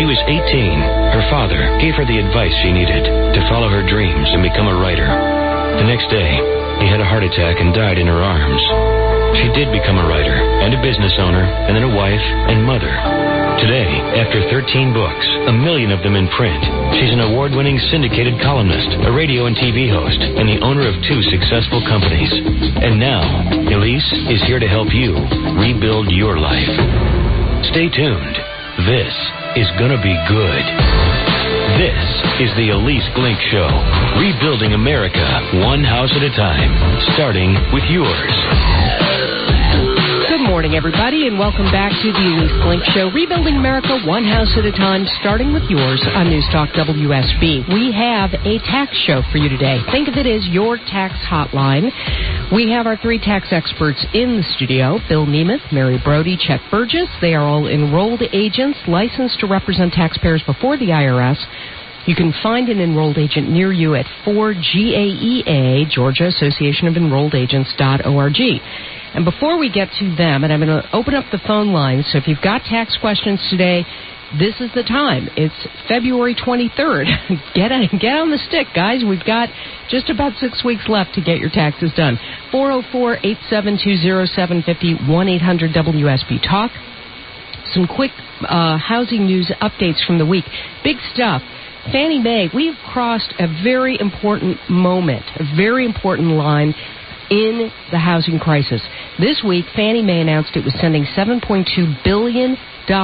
she was 18, her father gave her the advice she needed to follow her dreams and become a writer. The next day, he had a heart attack and died in her arms. She did become a writer and a business owner and then a wife and mother. Today, after 13 books, 1 million of them in print, she's an award-winning syndicated columnist, a radio and TV host, and the owner of 2 successful companies. And now, Elise is here to help you rebuild your life. Stay tuned. This is gonna be good. This is the Elise Glink Show, rebuilding America one house at a time, starting with yours. Good morning, everybody, and welcome back to the Elise Glink Show, rebuilding America one house at a time, starting with yours on News Talk WSB. We have a tax show for you today. Think of it as your tax hotline. We have our 3 tax experts in the studio, Bill Nemeth, Mary Brody, Chet Burgess. They are all enrolled agents licensed to represent taxpayers before the IRS. You can find an enrolled agent near you at 4GAEA, Georgia Association of Enrolled Agents.org. And before we get to them, and I'm going to open up the phone lines, so if you've got tax questions today, this is the time. It's February 23rd. Get on the stick, guys. We've got just about 6 weeks left to get your taxes done. 404-872-0750, 1-800-WSB-TALK. Some quick housing news updates from the week. Big stuff. Fannie Mae, we've crossed a very important moment, a very important line in the housing crisis. This week, Fannie Mae announced it was sending $7.2 billion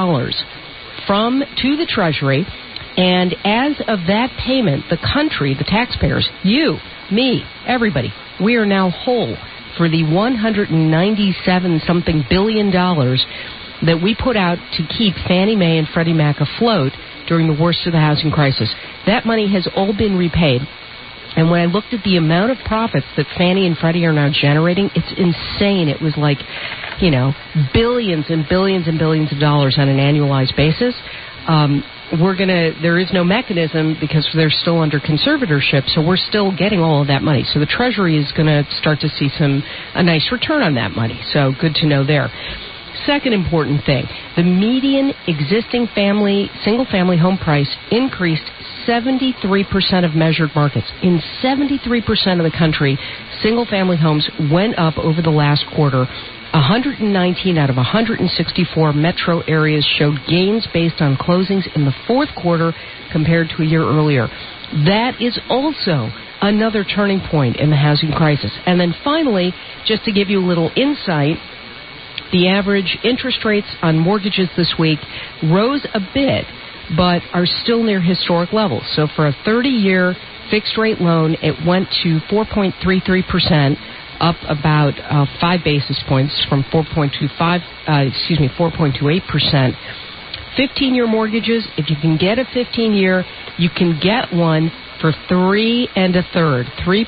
to the Treasury, and as of that payment, the country, the taxpayers, you, me, everybody, we are now whole for the $197-something billion that we put out to keep Fannie Mae and Freddie Mac afloat during the worst of the housing crisis. That money has all been repaid. And when I looked at the amount of profits that Fannie and Freddie are now generating, it's insane. It was like, billions and billions and billions of dollars on an annualized basis. There is no mechanism because they're still under conservatorship, so we're still getting all of that money. So the Treasury is going to start to see a nice return on that money. So good to know there. Second important thing, the median existing single-family home price increased 73% of measured markets. In 73% of the country, single-family homes went up over the last quarter. 119 out of 164 metro areas showed gains based on closings in the fourth quarter compared to a year earlier. That is also another turning point in the housing crisis. And then finally, just to give you a little insight, the average interest rates on mortgages this week rose a bit, but are still near historic levels. So for a 30-year fixed-rate loan, it went to 4.33%, up about 5 basis points from 4.28%. 15-year mortgages, if you can get a 15-year, you can get one for 3 1/3,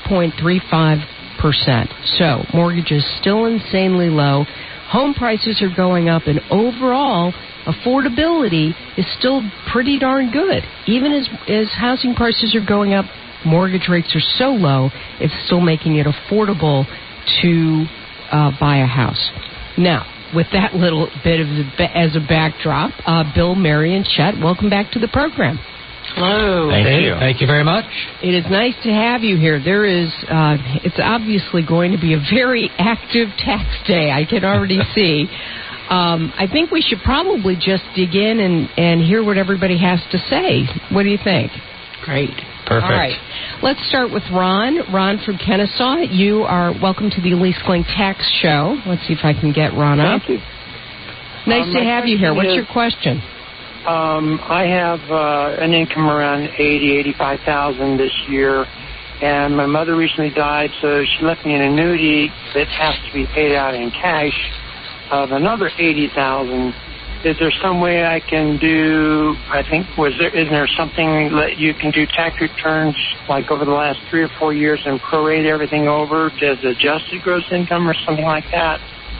3.35%. So mortgages still insanely low. Home prices are going up, and overall, affordability is still pretty darn good. Even as housing prices are going up, mortgage rates are so low, it's still making it affordable to buy a house. Now, with that little bit as a backdrop, Bill, Mary, and Chet, welcome back to the program. Hello. Thank you. Thank you very much. It is nice to have you here. It's obviously going to be a very active tax day. I can already see. I think we should probably just dig in and hear what everybody has to say. What do you think? Great. Perfect. All right. Let's start with Ron. Ron from Kennesaw. You are welcome to the Elise Glink Tax Show. Let's see if I can get Ron up. Thank you. Nice to have you here. What's your question? I have an income around $85,000 this year, and my mother recently died, so she left me an annuity that has to be paid out in cash of another $80,000. Is there some way I can do? Isn't there something that you can do tax returns like over the last 3 or 4 years and prorate everything over to adjusted gross income or something like that?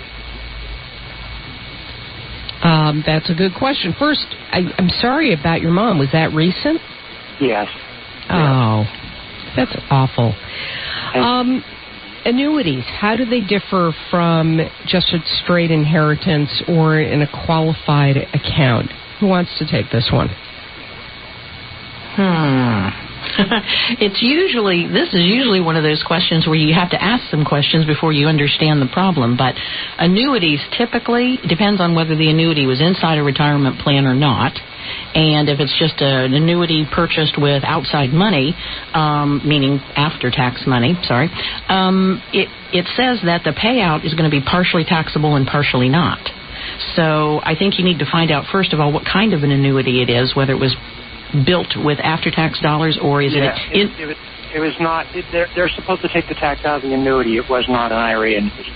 That's a good question. First, I'm sorry about your mom. Was that recent? Yes. Oh, that's awful. Annuities, how do they differ from just a straight inheritance or in a qualified account? Who wants to take this one? This is usually one of those questions where you have to ask some questions before you understand the problem. But annuities typically, depends on whether the annuity was inside a retirement plan or not. And if it's just an annuity purchased with outside money, meaning after-tax money, it says that the payout is going to be partially taxable and partially not. So I think you need to find out, first of all, what kind of an annuity it is, whether it was built with after-tax dollars, or is it was not. They're supposed to take the tax out of the annuity. It was not an IRA annuity.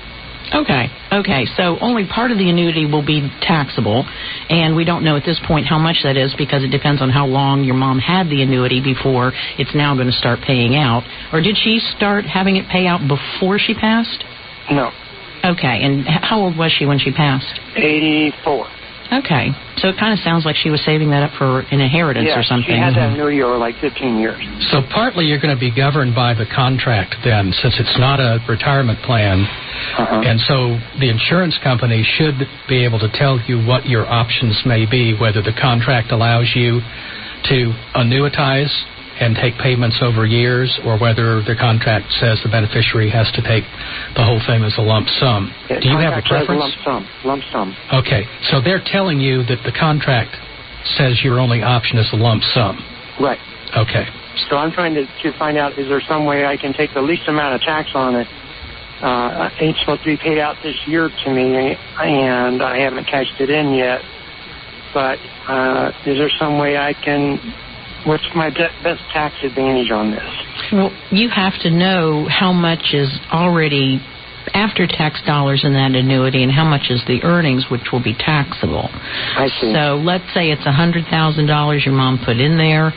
Okay. So only part of the annuity will be taxable, and we don't know at this point how much that is because it depends on how long your mom had the annuity before it's now going to start paying out. Or did she start having it pay out before she passed? No. Okay, and how old was she when she passed? 84. Okay, so it kind of sounds like she was saving that up for an inheritance or something. Yeah, she had that annuity over like 15 years. So partly you're going to be governed by the contract then, since it's not a retirement plan. And so the insurance company should be able to tell you what your options may be, whether the contract allows you to annuitize and take payments over years, or whether the contract says the beneficiary has to take the whole thing as a lump sum. Yeah, do you have a preference? Lump sum. Okay, so they're telling you that the contract says your only option is a lump sum. Right. Okay. So I'm trying to find out, is there some way I can take the least amount of tax on it? It's supposed to be paid out this year to me, and I haven't cashed it in yet. But is there some way I can... What's my best tax advantage on this? Well, you have to know how much is already after-tax dollars in that annuity and how much is the earnings, which will be taxable. I see. So let's say it's $100,000 your mom put in there.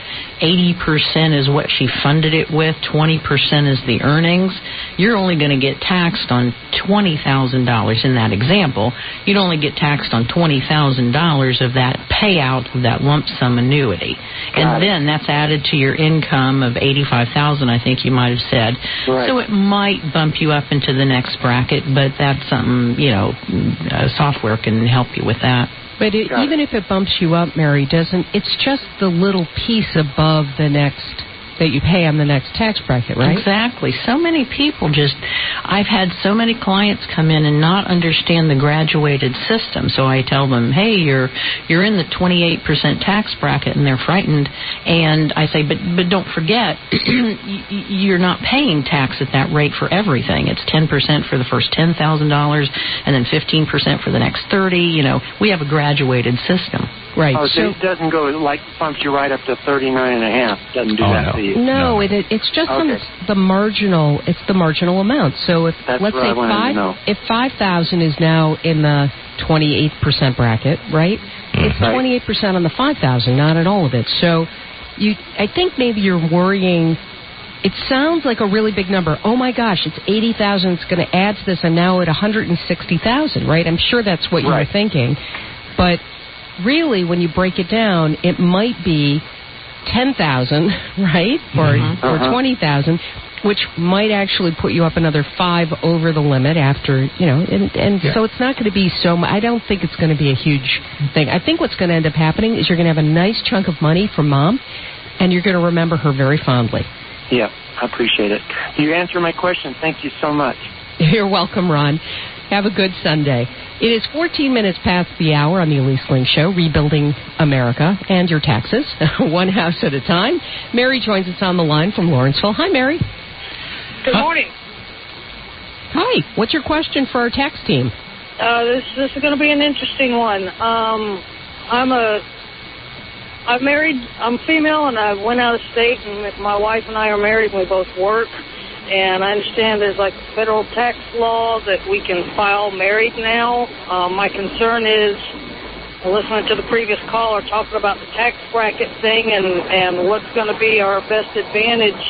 80% is what she funded it with. 20% is the earnings. You're only going to get taxed on $20,000 in that example. You'd only get taxed on $20,000 of that payout of that lump sum annuity. And then that's added to your income of $85,000, I think you might have said. Right. So it might bump you up into the next bracket, but that's something, software can help you with that. But even if it bumps you up, Mary, it's just the little piece above the next that you pay on the next tax bracket, right? Exactly. So many people I've had so many clients come in and not understand the graduated system. So I tell them, hey, you're in the 28% tax bracket, and they're frightened. And I say, but don't forget, you're not paying tax at that rate for everything. It's 10% for the first $10,000, and then 15% for the next 30. We have a graduated system. Right. Oh, so it doesn't go bumps you right up to 39.5. Doesn't do that to you. No, it's just the marginal. It's the marginal amount. So if let's say if 5,000 is now in the 28% bracket, right? It's 28% on the 5,000, not on all of it. So I think maybe you're worrying. It sounds like a really big number. Oh my gosh, it's 80,000. It's going to add to this, and now at 160,000, right? I'm sure that's what you were thinking, but really, when you break it down, it might be 10,000, right, or 20,000, which might actually put you up another 5 over the limit after, so it's not going to be so much. I don't think it's going to be a huge thing. I think what's going to end up happening is you're going to have a nice chunk of money from Mom, and you're going to remember her very fondly. Yeah, I appreciate it. You answered my question. Thank you so much. You're welcome, Ron. Have a good Sunday. It is 14 minutes past the hour on the Elise Ling Show, rebuilding America and your taxes, one house at a time. Mary joins us on the line from Lawrenceville. Hi, Mary. Good morning. Hi. What's your question for our tax team? This is going to be an interesting one. I'm female, and I went out of state, and my wife and I are married, and we both work. And I understand there's a federal tax law that we can file married now. My concern is, listening to the previous caller talking about the tax bracket thing and what's going to be our best advantage.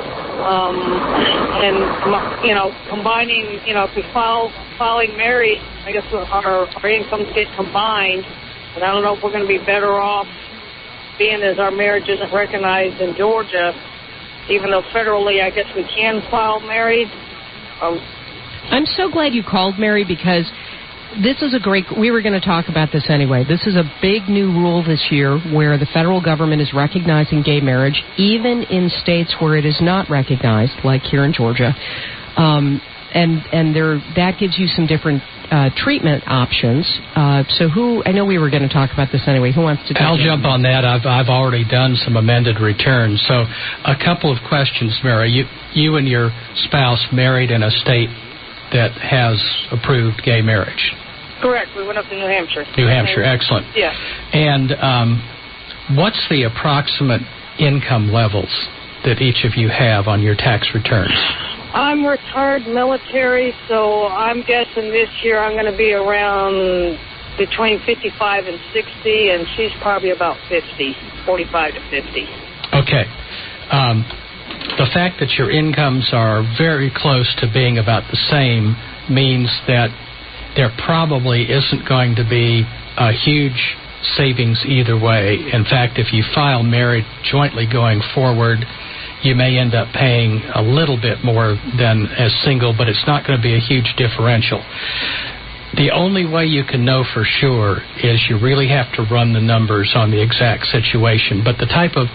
Combining, if we filing married, I guess our incomes get combined. And I don't know if we're going to be better off, being as our marriage isn't recognized in Georgia. Even though federally, I guess we can file married. I'm so glad you called, Mary, because this is we were going to talk about this anyway. This is a big new rule this year where the federal government is recognizing gay marriage, even in states where it is not recognized, like here in Georgia. And that gives you some different treatment options. So I know we were going to talk about this anyway. Who wants to? I'll jump on that. I've already done some amended returns. So a couple of questions, Mary. You and your spouse married in a state that has approved gay marriage. Correct. We went up to New Hampshire. New Hampshire, excellent. Yeah. And what's the approximate income levels that each of you have on your tax returns? I'm retired military, so I'm guessing this year I'm going to be around between 55 and 60, and she's probably about 50, 45 to 50. Okay. The fact that your incomes are very close to being about the same means that there probably isn't going to be a huge savings either way. In fact, if you file married jointly going forward, you may end up paying a little bit more than as single, but it's not going to be a huge differential. The only way you can know for sure is you really have to run the numbers on the exact situation. But the type of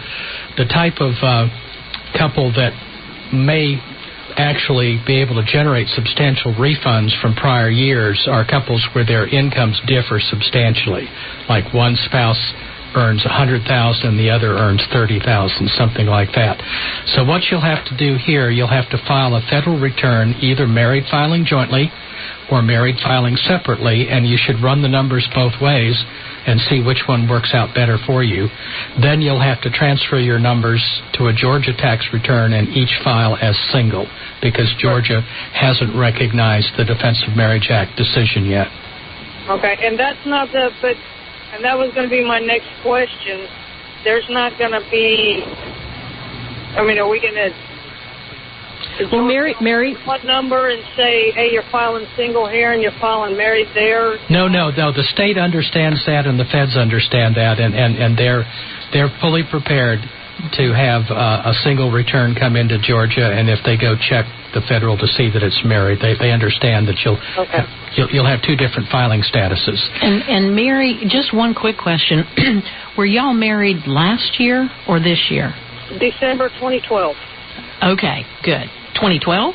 couple that may actually be able to generate substantial refunds from prior years are couples where their incomes differ substantially, like one spouse earns $100,000 and the other earns $30,000, something like that. So what you'll have to do here, you'll have to file a federal return, either married filing jointly or married filing separately, and you should run the numbers both ways and see which one works out better for you. Then you'll have to transfer your numbers to a Georgia tax return and each file as single, because Georgia hasn't recognized the Defense of Marriage Act decision yet. Okay, and that's not and that was going to be my next question. There's not going to be, are we going to... Well, Mary, what number and say, hey, you're filing single here and you're filing married there? No. The state understands that and the feds understand that, and they're fully prepared to have a single return come into Georgia, and if they go check the federal to see that it's married, they understand that you'll have two different filing statuses. And Mary, just one quick question: were y'all married last year or this year? December 2012. Okay, good. 2012?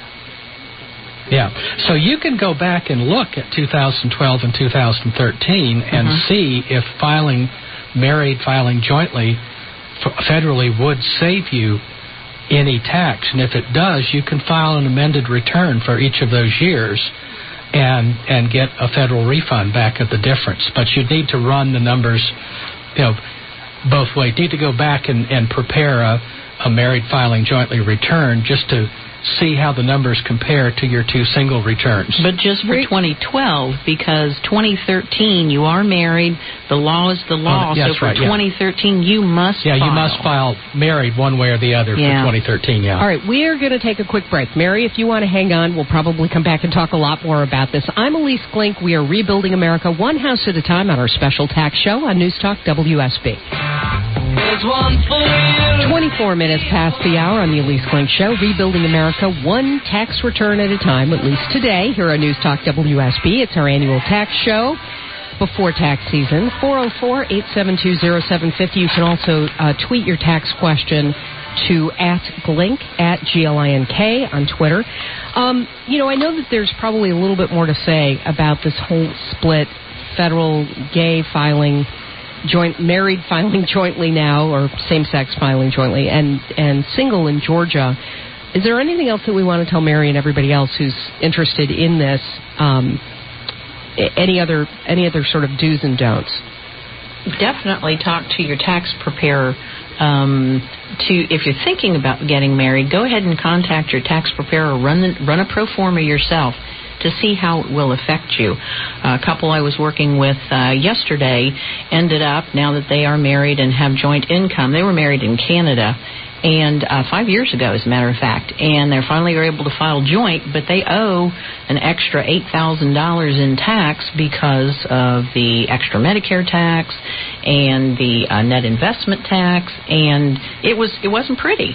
Yeah. So you can go back and look at 2012 and 2013 and see if married filing jointly federally would save you any tax. And if it does, you can file an amended return for each of those years and get a federal refund back at the difference. But you need to run the numbers, both ways. You need to go back and prepare a married filing jointly return just to see how the numbers compare to your two single returns. But just for 2012, because 2013 you are married, the law is the law. Yes, so for 2013 you must file. you must file married one way or the other for 2013, All right, we are going to take a quick break. Mary, if you want to hang on, we'll probably come back and talk a lot more about this. I'm Elise Glink. We are rebuilding America one house at a time on our special tax show on News Talk WSB. 24 minutes past the hour on the Elise Glink Show, rebuilding America one tax return at a time, at least today, here on News Talk WSB. It's our annual tax show before tax season. 404-872-0750. You can also tweet your tax question to @Glink, @GLINK on Twitter. I know that there's probably a little bit more to say about this whole split federal gay filing, married filing jointly now, or same-sex filing jointly, and single in Georgia. Is there anything else that we want to tell Mary and everybody else who's interested in this? Any other sort of do's and don'ts? Definitely talk to your tax preparer. If you're thinking about getting married, go ahead and contact your tax preparer. Run a pro forma yourself to see how it will affect you. A couple I was working with yesterday ended up, now that they are married and have joint income, they were married in Canada, and 5 years ago, as a matter of fact, and they finally are able to file joint, but they owe an extra $8,000 in tax because of the extra Medicare tax and the net investment tax, and it wasn't pretty.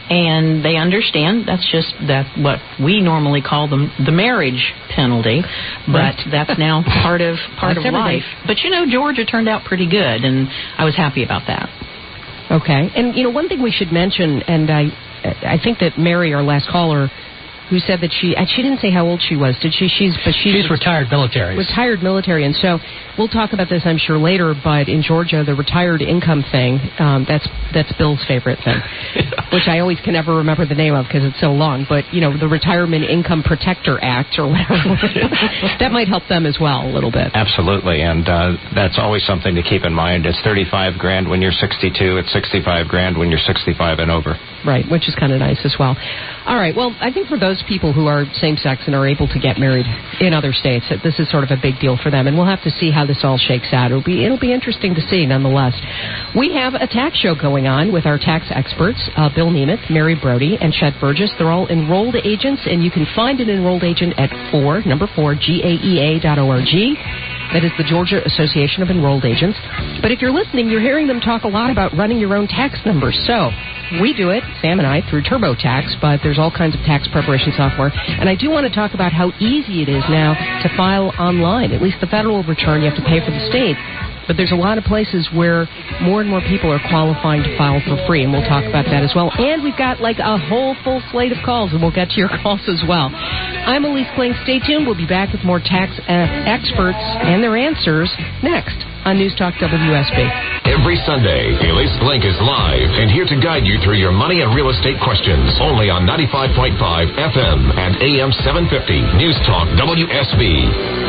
and they understand that's what we normally call the marriage penalty, but that's now part of life. But Georgia turned out pretty good, and I was happy about that. Okay, and one thing we should mention, and I think that Mary, our last caller, who said that she didn't say how old she was, did she? She's retired military. Retired military, and so we'll talk about this, I'm sure, later. But in Georgia, the retired income thing, that's Bill's favorite thing, which I always can never remember the name of because it's so long. But the Retirement Income Protector Act or whatever, that might help them as well a little bit. Absolutely, and that's always something to keep in mind. It's $35,000 when you're 62. It's $65,000 when you're 65 and over. Right, which is kind of nice as well. All right, well, I think for those people who are same-sex and are able to get married in other states, that this is sort of a big deal for them, and we'll have to see how this all shakes out. It'll be interesting to see, nonetheless. We have a tax show going on with our tax experts, Bill Nemeth, Mary Brody, and Chet Burgess. They're all enrolled agents, and you can find an enrolled agent at 4, GAEA.org. That is the Georgia Association of Enrolled Agents. But if you're listening, you're hearing them talk a lot about running your own tax numbers. So we do it, Sam and I, through TurboTax, but there's all kinds of tax preparation software. And I do want to talk about how easy it is now to file online. At least the federal return, you have to pay for the state. But there's a lot of places where more and more people are qualifying to file for free, and we'll talk about that as well. And we've got like a whole full slate of calls, and we'll get to your calls as well. I'm Elise Kling. Stay tuned. We'll be back with more tax experts and their answers next on News Talk WSB. Every Sunday, Elise Kling is live and here to guide you through your money and real estate questions. Only on 95.5 FM and AM 750 News Talk WSB.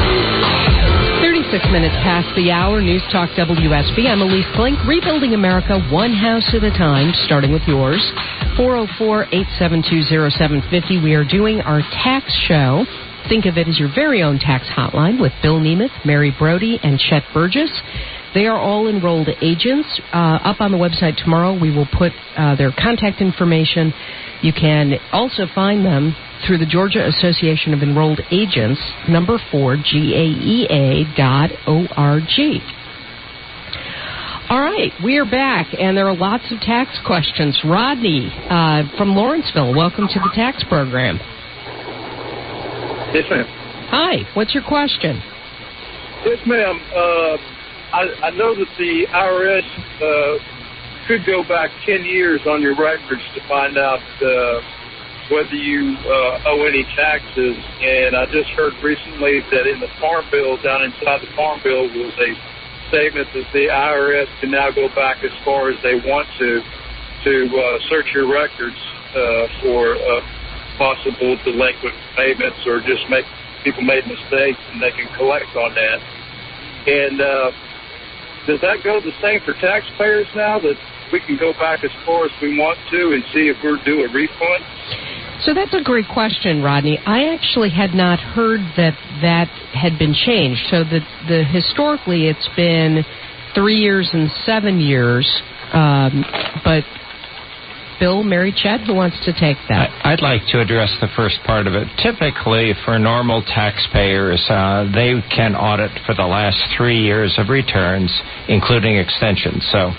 36 minutes past the hour, News Talk WSB. I'm Elise Klink, rebuilding America one house at a time, starting with yours. 404-872-0750. We are doing our tax show. Think of it as your very own tax hotline with Bill Nemeth, Mary Brody, and Chet Burgess. They are all enrolled agents. Up on the website tomorrow, we will put their contact information. You can also find them through the Georgia Association of Enrolled Agents, number 4, GAEA.org. All right, we are back, and there are lots of tax questions. Rodney from Lawrenceville, welcome to the tax program. Yes, ma'am. Hi, what's your question? Yes, ma'am. I know that the IRS could go back 10 years on your records to find out whether you owe any taxes. And I just heard recently that in the Farm Bill, down inside the Farm Bill, was a statement that the IRS can now go back as far as they want to search your records for possible delinquent payments or just people made mistakes, and they can collect on that. And does that go the same for taxpayers now, that we can go back as far as we want to and see if we're due a refund? So that's a great question, Rodney. I actually had not heard that had been changed. So the historically it's been 3 years and 7 years. But Bill, Mary, Chet, who wants to take that? I'd like to address the first part of it. Typically, for normal taxpayers, they can audit for the last 3 years of returns, including extensions. So,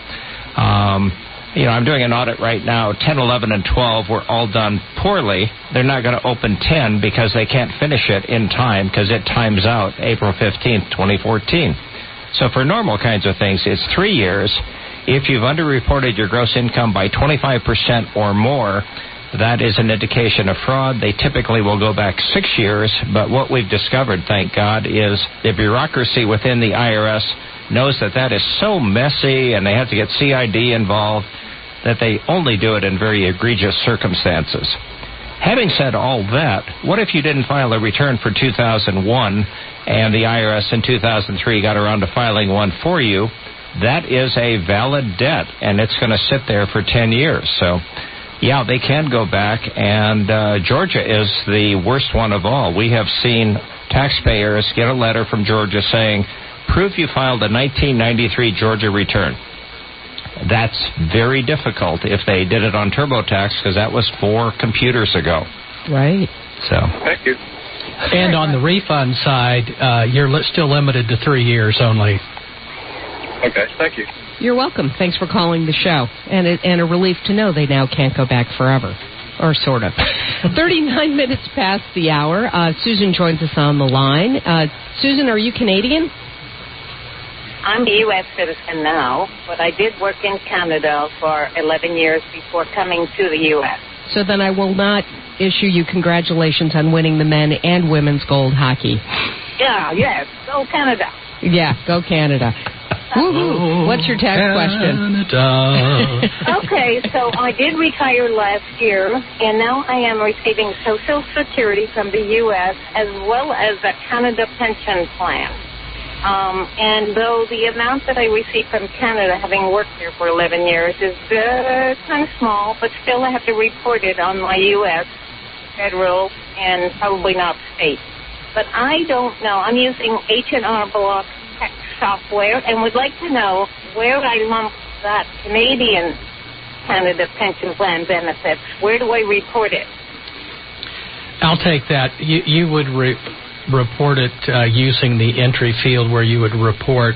I'm doing an audit right now. 10, 11, and 12 were all done poorly. They're not going to open 10 because they can't finish it in time because it times out April 15th, 2014. So for normal kinds of things, it's 3 years. If you've underreported your gross income by 25% or more, that is an indication of fraud. They typically will go back 6 years, but what we've discovered, thank God, is the bureaucracy within the IRS knows that is so messy and they have to get CID involved that they only do it in very egregious circumstances. Having said all that, what if you didn't file a return for 2001 and the IRS in 2003 got around to filing one for you? That is a valid debt, and it's going to sit there for 10 years. So, yeah, they can go back, and Georgia is the worst one of all. We have seen taxpayers get a letter from Georgia saying, prove you filed a 1993 Georgia return. That's very difficult if they did it on TurboTax, because that was 4 computers ago. Right. So. Thank you. And on the refund side, you're still limited to 3 years only. Okay, thank you. You're welcome. Thanks for calling the show. And a relief to know they now can't go back forever. Or sort of. 39 minutes past the hour. Susan joins us on the line. Susan, are you Canadian? I'm a U.S. citizen now, but I did work in Canada for 11 years before coming to the U.S. So then I will not issue you congratulations on winning the men and women's gold hockey. Yeah, yes. Go Canada. Yeah, go Canada. Woo-hoo. What's your tax question? Okay, so I did retire last year, and now I am receiving Social Security from the U.S. as well as a Canada pension plan. And though the amount that I receive from Canada, having worked there for 11 years, is kind of small, but still I have to report it on my U.S., federal, and probably not state. But I don't know. I'm using H&R Block tax software and would like to know where I lump that Canadian Canada pension plan benefits. Where do I report it? I'll take that. You would report it using the entry field where you would report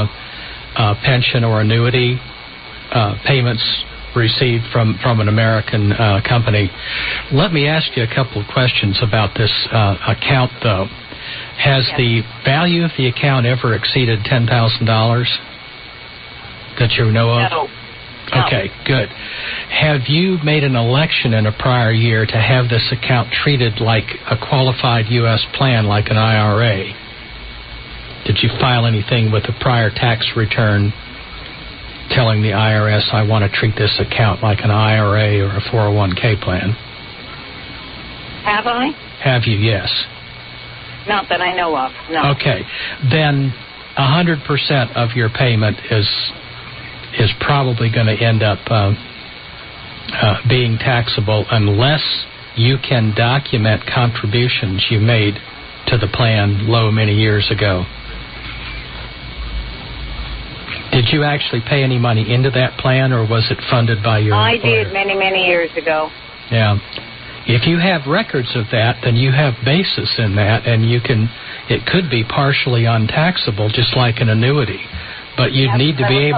pension or annuity payments received from an American company. Let me ask you a couple of questions about this account, though. Has the value of the account ever exceeded $10,000 that you know of? No. Okay, good. Have you made an election in a prior year to have this account treated like a qualified U.S. plan, like an IRA? Did you file anything with a prior tax return telling the IRS, I want to treat this account like an IRA or a 401k plan? Have I? Have you? Yes. Not that I know of, no. Okay. Then 100% of your payment is probably going to end up being taxable unless you can document contributions you made to the plan many years ago. Did you actually pay any money into that plan, or was it funded by your employer? I did many years ago. Yeah. If you have records of that, then you have basis in that, and it could be partially untaxable, just like an annuity. But you'd need to be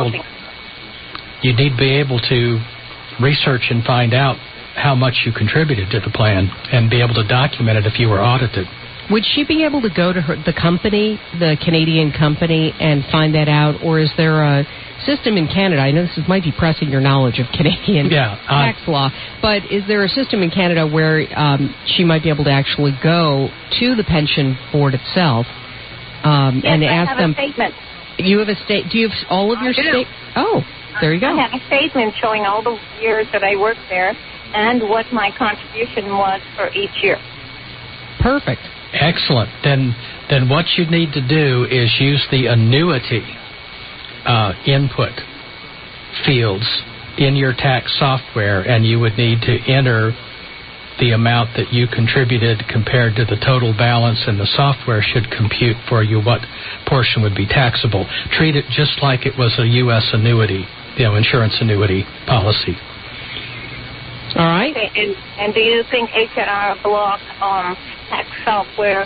able to research and find out how much you contributed to the plan and be able to document it if you were audited. Would she be able to go to the company, the Canadian company, and find that out, or is there a system in Canada? I know this might be pressing your knowledge of Canadian tax law, but is there a system in Canada where she might be able to actually go to the pension board itself and ask them? I have a statement. You have a state? Do you have all of your state? Oh, there you go. I have a statement showing all the years that I worked there and what my contribution was for each year. Perfect. Excellent. Then what you need to do is use the annuity input fields in your tax software, and you would need to enter the amount that you contributed compared to the total balance, and the software should compute for you what portion would be taxable. Treat it just like it was a U.S. annuity, insurance annuity policy. All right. Okay, and do you think H&R Block tax software,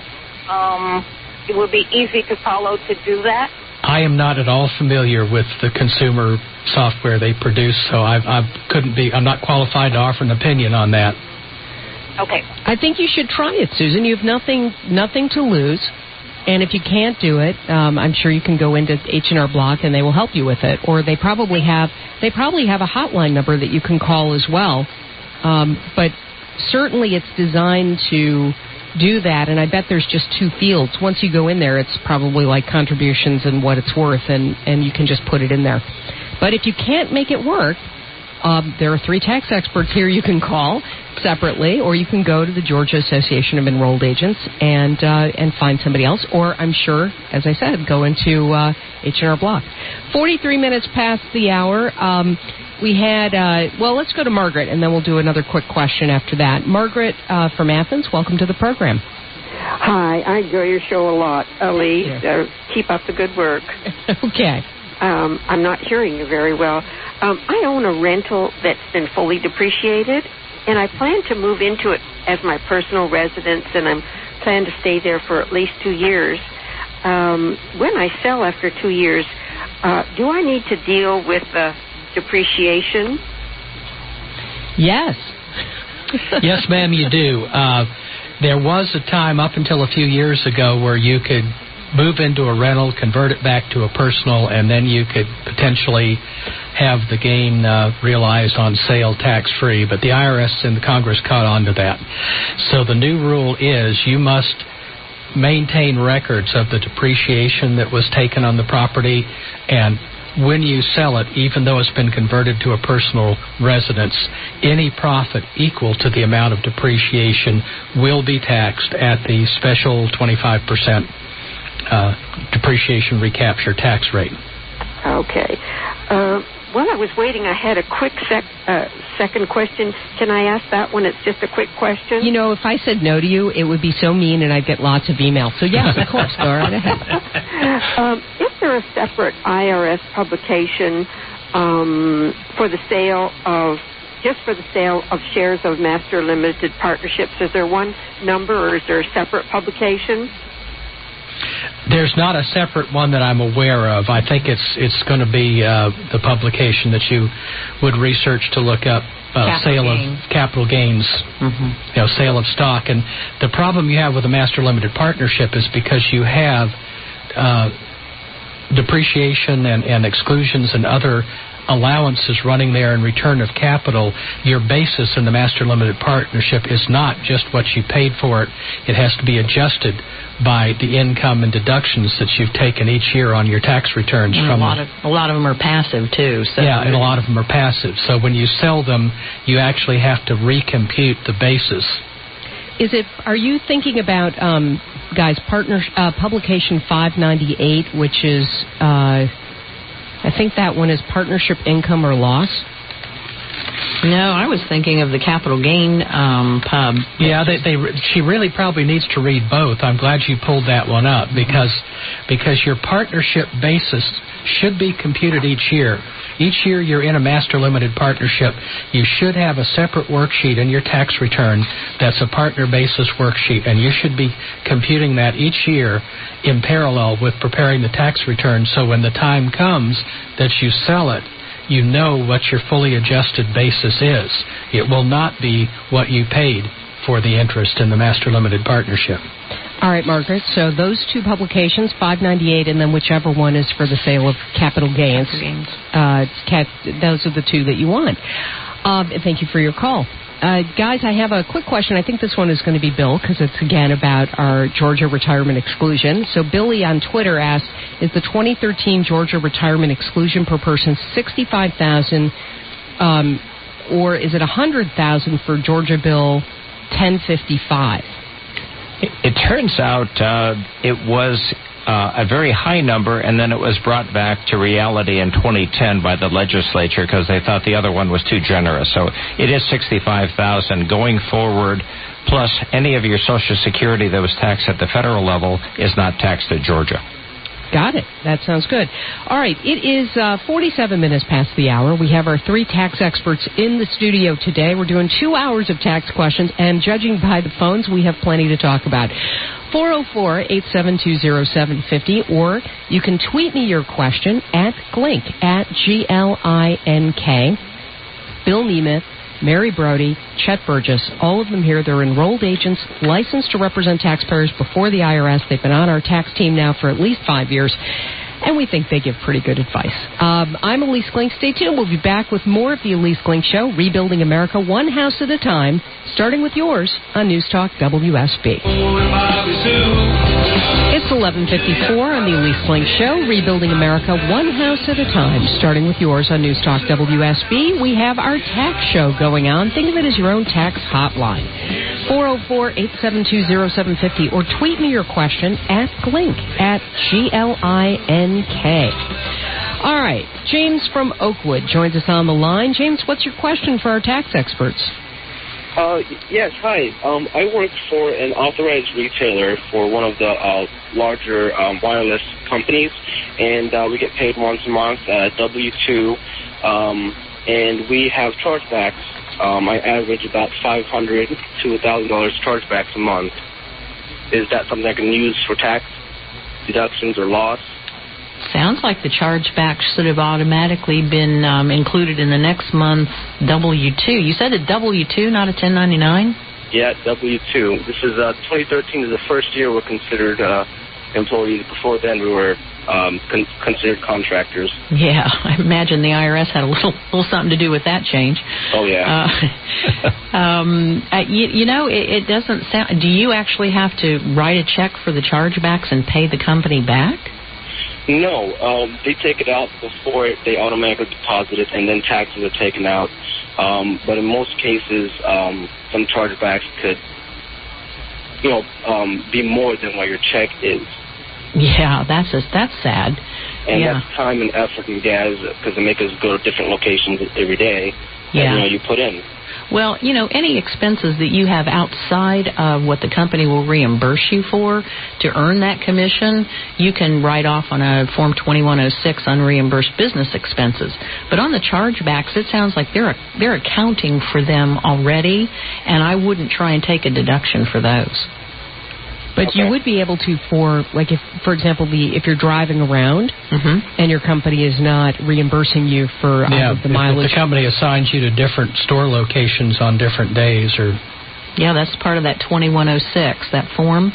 it would be easy to follow to do that? I am not at all familiar with the consumer software they produce, so I'm not qualified to offer an opinion on that. Okay. I think you should try it, Susan. You have nothing to lose. And if you can't do it, I'm sure you can go into H&R Block and they will help you with it. Or they probably have a hotline number that you can call as well. But certainly it's designed to do that, and I bet there's just two fields. Once you go in there, it's probably like contributions and what it's worth, and you can just put it in there. But if you can't make it work, there are 3 tax experts here you can call separately, or you can go to the Georgia Association of Enrolled Agents and find somebody else, or I'm sure, as I said, go into H&R Block. 43 minutes past the hour. We had, let's go to Margaret, and then we'll do another quick question after that. Margaret from Athens, welcome to the program. Hi, I enjoy your show a lot, Elise. Keep up the good work. Okay. I'm not hearing you very well. I own a rental that's been fully depreciated, and I plan to move into it as my personal residence, and I plan to stay there for at least 2 years. When I sell after 2 years, do I need to deal with the depreciation? Yes. Yes, ma'am, you do. There was a time up until a few years ago where you could move into a rental, convert it back to a personal, and then you could potentially have the gain realized on sale tax-free. But the IRS and the Congress caught on to that. So the new rule is you must maintain records of the depreciation that was taken on the property, and when you sell it, even though it's been converted to a personal residence, any profit equal to the amount of depreciation will be taxed at the special 25% depreciation recapture tax rate. Okay. While I was waiting, I had a quick second question. Can I ask that one? It's just a quick question. You know, if I said no to you, it would be so mean and I'd get lots of emails. So, yes, of course, go right ahead. Is there a separate IRS publication for the sale of shares of master limited partnerships? Is there one number or is there a separate publication? There's not a separate one that I'm aware of. I think it's going to be the publication that you would research to look up sale of capital gains, sale of stock. And the problem you have with a master limited partnership is because you have depreciation and exclusions and other allowances running there in return of capital. Your basis in the master limited partnership is not just what you paid for it. It has to be adjusted by the income and deductions that you've taken each year on your tax returns. And a lot of them are passive too. So. Yeah, and a lot of them are passive. So when you sell them, you actually have to recompute the basis. Are you thinking about, guys, publication 598, which is, I think that one is partnership income or loss? No, I was thinking of the capital gain pub. Yeah, she really probably needs to read both. I'm glad you pulled that one up because your partnership basis should be computed each year. Each year you're in a master limited partnership, you should have a separate worksheet in your tax return that's a partner basis worksheet, and you should be computing that each year in parallel with preparing the tax return, so when the time comes that you sell it, you know what your fully adjusted basis is. It will not be what you paid for the interest in the master limited partnership. All right, Margaret, so those two publications, 598, and then whichever one is for the sale of capital gains. Those are the two that you want. Thank you for your call. Guys, I have a quick question. I think this one is going to be Bill, because it's, again, about our Georgia retirement exclusion. So Billy on Twitter asked, is the 2013 Georgia retirement exclusion per person $65,000, or is it $100,000 for Georgia Bill 1055? It turns out it was a very high number, and then it was brought back to reality in 2010 by the legislature because they thought the other one was too generous. So it is $65,000 going forward, plus any of your Social Security that was taxed at the federal level is not taxed at Georgia. Got it. That sounds good. All right. It is 47 minutes past the hour. We have our three tax experts in the studio today. We're doing 2 hours of tax questions, and judging by the phones, we have plenty to talk about. 404-872-0750, or you can tweet me your question at Glink, at Glink. Bill Nemeth, Mary Brody, Chet Burgess, all of them here. They're enrolled agents licensed to represent taxpayers before the IRS. They've been on our tax team now for at least 5 years, and we think they give pretty good advice. I'm Elise Glink. Stay tuned. We'll be back with more of the Elise Glink Show, rebuilding America one house at a time, starting with yours on News Talk WSB. It's 11:54 on the Elise Glink Show, rebuilding America one house at a time, starting with yours on News Talk WSB. We have our tax show going on. Think of it as your own tax hotline. 404-872-0750, or tweet me your question at Glink, at Glink. All right, James from Oakwood joins us on the line. James, what's your question for our tax experts? Yes, hi. I work for an authorized retailer for one of the larger wireless companies, and we get paid once a month, W-2, and we have chargebacks. I average about $500 to $1,000 chargebacks a month. Is that something I can use for tax deductions or loss? sounds like the chargebacks should have automatically been included in the next month's W-2. You said a W-2, not a 1099? Yeah, W-2. This is 2013 is the first year we're considered employees. Before then, we were considered contractors. Yeah, I imagine the IRS had a little something to do with that change. Oh, yeah. It doesn't sound... Do you actually have to write a check for the chargebacks and pay the company back? No, they take it out before they automatically deposit it, and then taxes are taken out. But in most cases, some chargebacks could, be more than what your check is. Yeah, that's sad. And that's time and effort and gas, because they make us go to different locations every day. Yeah. And, you put in. Well, any expenses that you have outside of what the company will reimburse you for to earn that commission, you can write off on a Form 2106 unreimbursed business expenses. But on the chargebacks, it sounds like they're accounting for them already, and I wouldn't try and take a deduction for those. But you would be able to if, for example, if you're driving around and your company is not reimbursing you for the mileage. If the company assigns you to different store locations on different days, or that's part of that 2106, that form.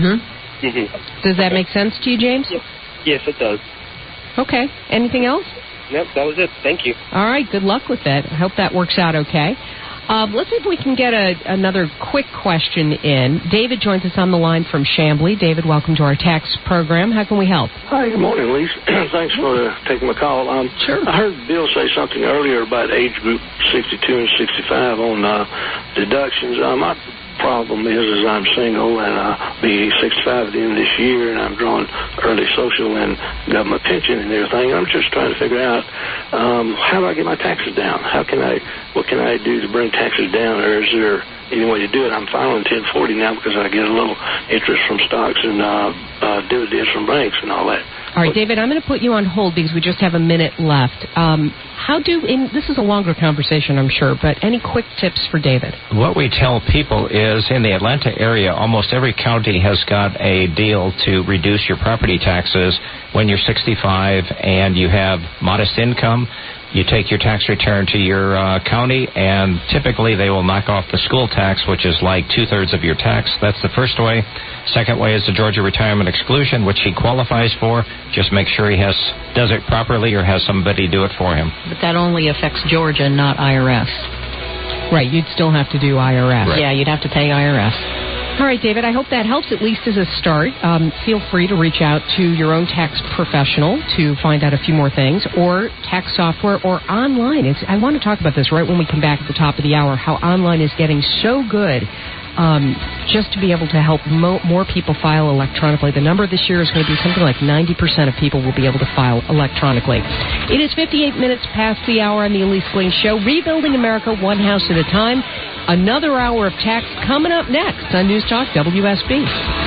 Does that make sense to you, James? Yes, it does. Okay. Anything else? Nope, that was it. Thank you. All right. Good luck with that. I hope that works out okay. Let's see if we can get another quick question in. David joins us on the line from Chamblee. David, welcome to our tax program. How can we help? Hi, good morning, Lise. Thanks for taking my call. Sure. I heard Bill say something earlier about age group 62 and 65 on deductions. My problem is I'm single, and I'll be 65 at the end of this year, and I'm drawing early social and government pension and everything. I'm just trying to figure out how do I get my taxes down? What can I do to bring taxes down, or is there any way to do it? I'm filing 1040 now because I get a little interest from stocks and dividends from banks and all that. All right, David, I'm going to put you on hold because we just have a minute left. This is a longer conversation, I'm sure, but any quick tips for David? What we tell people is in the Atlanta area, almost every county has got a deal to reduce your property taxes when you're 65 and you have modest income. You take your tax return to your county, and typically they will knock off the school tax, which is like 2/3 of your tax. That's the first way. Second way is the Georgia Retirement Exclusion, which he qualifies for. Just make sure he does it properly or has somebody do it for him. But that only affects Georgia, not IRS. Right, you'd still have to do IRS. Right. Yeah, you'd have to pay IRS. All right, David, I hope that helps at least as a start. Feel free to reach out to your own tax professional to find out a few more things, or tax software, or online. I want to talk about this right when we come back at the top of the hour, how online is getting so good just to be able to help more people file electronically. The number this year is going to be something like 90% of people will be able to file electronically. It is 58 minutes past the hour on the Elise Bling Show, rebuilding America one house at a time. Another hour of tax coming up next on News Talk WSB.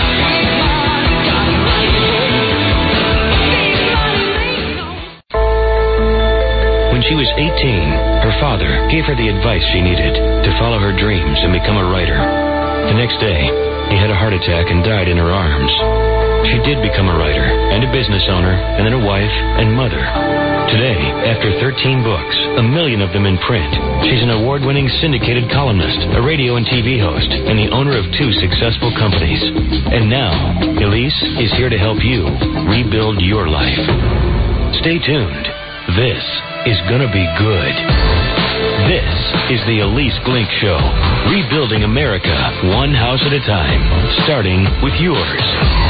When she was 18, her father gave her the advice she needed to follow her dreams and become a writer. The next day, he had a heart attack and died in her arms. She did become a writer and a business owner and then a wife and mother. Today, after 13 books, 1 million of them in print, she's an award-winning syndicated columnist, a radio and TV host, and the owner of 2 successful companies. And now, Elise is here to help you rebuild your life. Stay tuned. This is gonna be good. This is the Elise Glink Show, rebuilding America one house at a time, starting with yours.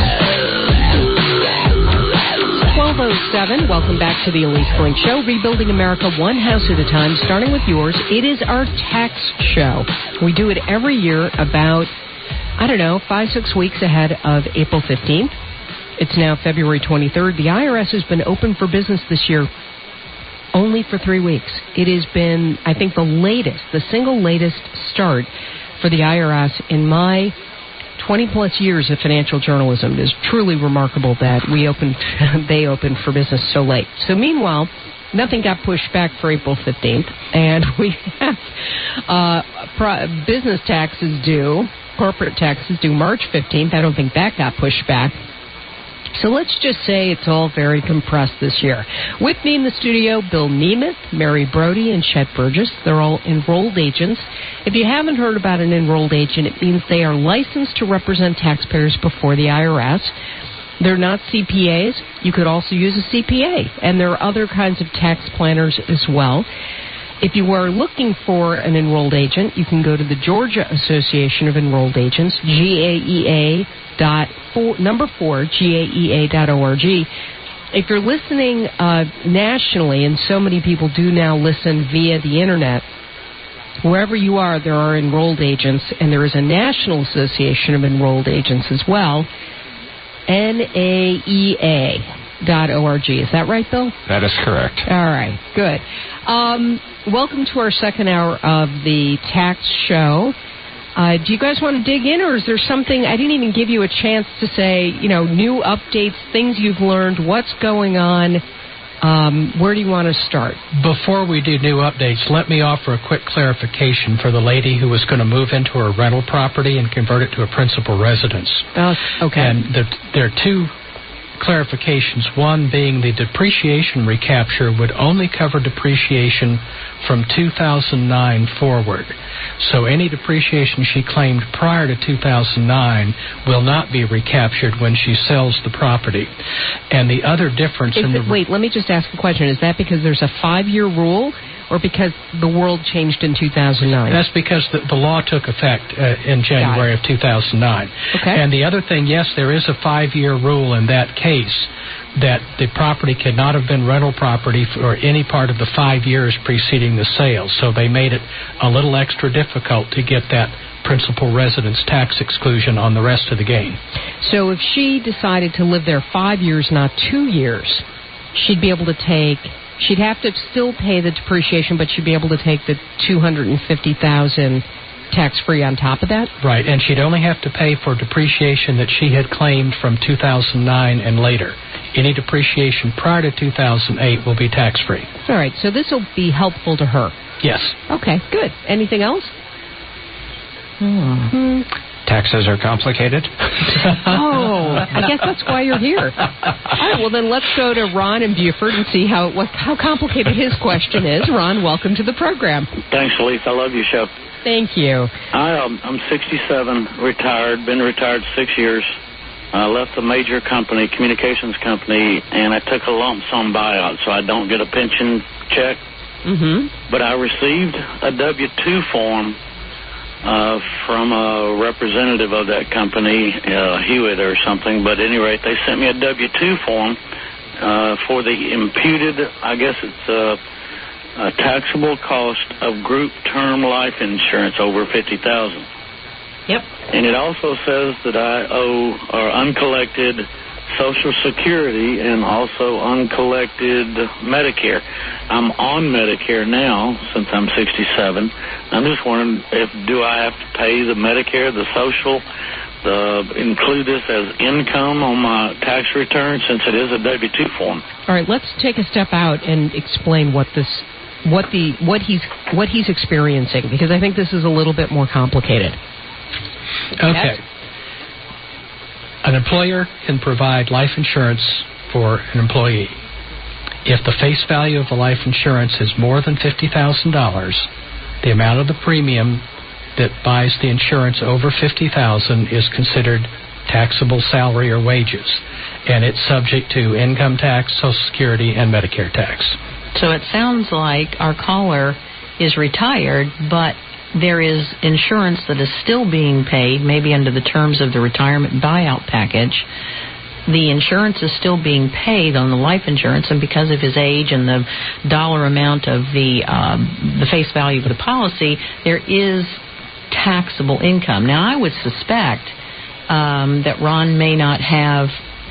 12:07. Welcome back to the Elise Glink Show, rebuilding America one house at a time, starting with yours. It is our tax show. We do it every year about, 5-6 weeks ahead of April 15th. It's now February 23rd. The IRS has been open for business this year only for 3 weeks. It has been, I think, the single latest start for the IRS in my 20-plus years of financial journalism. It is truly remarkable that they opened for business so late. So meanwhile, nothing got pushed back for April 15th, and we have business taxes due, corporate taxes due March 15th. I don't think that got pushed back. So let's just say it's all very compressed this year. With me in the studio, Bill Nemeth, Mary Brody, and Chet Burgess. They're all enrolled agents. If you haven't heard about an enrolled agent, it means they are licensed to represent taxpayers before the IRS. They're not CPAs. You could also use a CPA. And there are other kinds of tax planners as well. If you are looking for an enrolled agent, you can go to the Georgia Association of Enrolled Agents, GAEA.org. If you're listening nationally, and so many people do now listen via the Internet, wherever you are, there are enrolled agents, and there is a National Association of Enrolled Agents as well, NAEA.org. Is that right, Bill? That is correct. All right, good. Welcome to our second hour of the tax show. Do you guys want to dig in, or is there something, I didn't even give you a chance to say, new updates, things you've learned, what's going on? Where do you want to start? Before we do new updates, let me offer a quick clarification for the lady who was going to move into her rental property and convert it to a principal residence. Okay. And there are two clarifications. One being the depreciation recapture would only cover depreciation from 2009 forward. So any depreciation she claimed prior to 2009 will not be recaptured when she sells the property. And the other difference Wait, let me just ask a question. Is that because there's a 5-year rule, or because the world changed in 2009? That's because the law took effect in January of 2009. Okay. And the other thing, yes, there is a 5-year rule in that case that the property could not have been rental property for any part of the 5 years preceding the sale. So they made it a little extra difficult to get that principal residence tax exclusion on the rest of the gain. So if she decided to live there 5 years, not 2 years, she'd be able to take... She'd have to still pay the depreciation, but she'd be able to take the $250,000 tax-free on top of that? Right, and she'd only have to pay for depreciation that she had claimed from 2009 and later. Any depreciation prior to 2008 will be tax-free. All right, so this will be helpful to her. Yes. Okay, good. Anything else? Taxes are complicated. I guess that's why you're here. All right, well then let's go to Ron in Beaufort and see how complicated his question is. Ron, welcome to the program. Thanks, Elise. I love your show. Thank you. I'm 67, retired, been retired 6 years. I left a major company, communications company, and I took a lump sum buyout, so I don't get a pension check. Mm-hmm. But I received a W-2 form from a representative of that company, Hewitt or something. But at any rate, they sent me a W-2 form for the imputed, I guess it's a taxable cost of group term life insurance over $50,000. Yep. And it also says that I owe uncollected Social Security and also uncollected Medicare. I'm on Medicare now since I'm 67. I'm just wondering do I have to pay the Medicare, the Social, include this as income on my tax return since it is a W-2 form? All right, let's take a step out and explain what he's experiencing, because I think this is a little bit more complicated. Okay. An employer can provide life insurance for an employee. If the face value of the life insurance is more than $50,000, the amount of the premium that buys the insurance over $50,000 is considered taxable salary or wages, and it's subject to income tax, Social Security, and Medicare tax. So it sounds like our caller is retired, but there is insurance that is still being paid, maybe under the terms of the retirement buyout package. The insurance is still being paid on the life insurance, and because of his age and the dollar amount of the face value of the policy, there is taxable income. Now, I would suspect that Ron may not have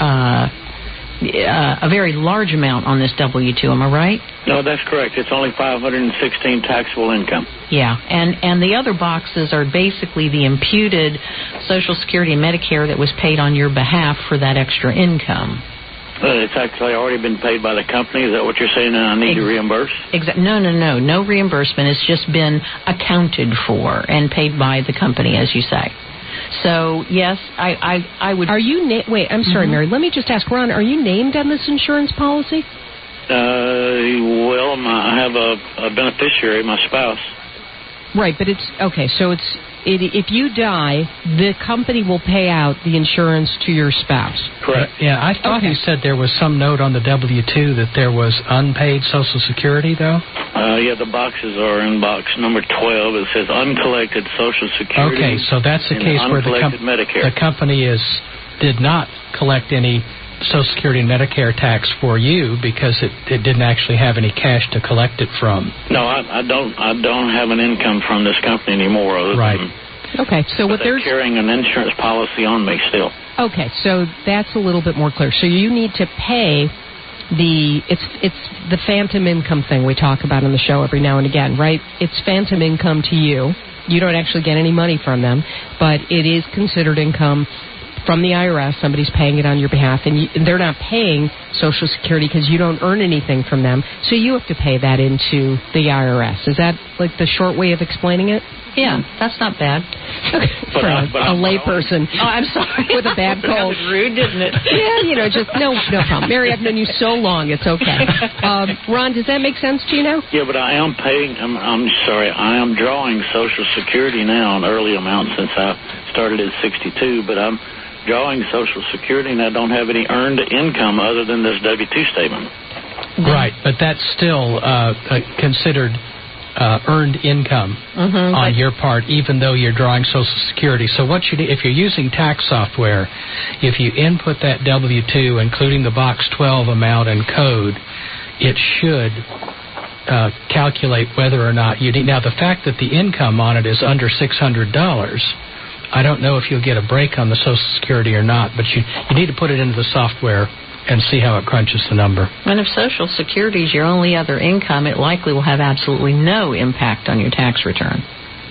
a very large amount on this W-2. Am I right? No, that's correct. It's only $516 taxable income. Yeah, and the other boxes are basically the imputed Social Security and Medicare that was paid on your behalf for that extra income. It's actually already been paid by the company. Is that what you're saying, and I need to reimburse? No reimbursement. It's just been accounted for and paid by the company, as you say. So, yes, I would... Are you... Wait, I'm sorry, Mary. Let me just ask, Ron, are you named on this insurance policy? Well, I have a beneficiary, my spouse. Right, but it's... Okay, so if you die, the company will pay out the insurance to your spouse. Correct. Yeah, I thought you said there was some note on the W-2 that there was unpaid Social Security, though? Yeah, the boxes are in box number 12. It says uncollected Social Security. Okay, so that's the case where the company did not collect any Social Security and Medicare tax for you because it didn't actually have any cash to collect it from. No, I don't have an income from this company anymore. Okay, so what they're carrying an insurance policy on me still. Okay, so that's a little bit more clear. So you need to pay it's the phantom income thing we talk about on the show every now and again, right? It's phantom income to you. You don't actually get any money from them, but it is considered income from the IRS. Somebody's paying it on your behalf, and they're not paying Social Security because you don't earn anything from them, so you have to pay that into the IRS. Is that like the short way of explaining it? Yeah, that's not bad. For a layperson. Oh, I'm sorry. With a bad cold. That was rude, didn't it? Yeah, just no problem. Mary, I've known you so long, it's okay. Ron, does that make sense to you now? Yeah, but I am paying, I am drawing Social Security now an early amount since I started at 62, but I'm drawing Social Security and I don't have any earned income other than this W-2 statement. Right, but that's still considered earned income on your part, even though you're drawing Social Security. So what you do, if you're using tax software, if you input that W-2, including the box 12 amount and code, it should calculate whether or not you need. Now, the fact that the income on it is under $600, I don't know if you'll get a break on the Social Security or not, but you need to put it into the software and see how it crunches the number. And if Social Security is your only other income, it likely will have absolutely no impact on your tax return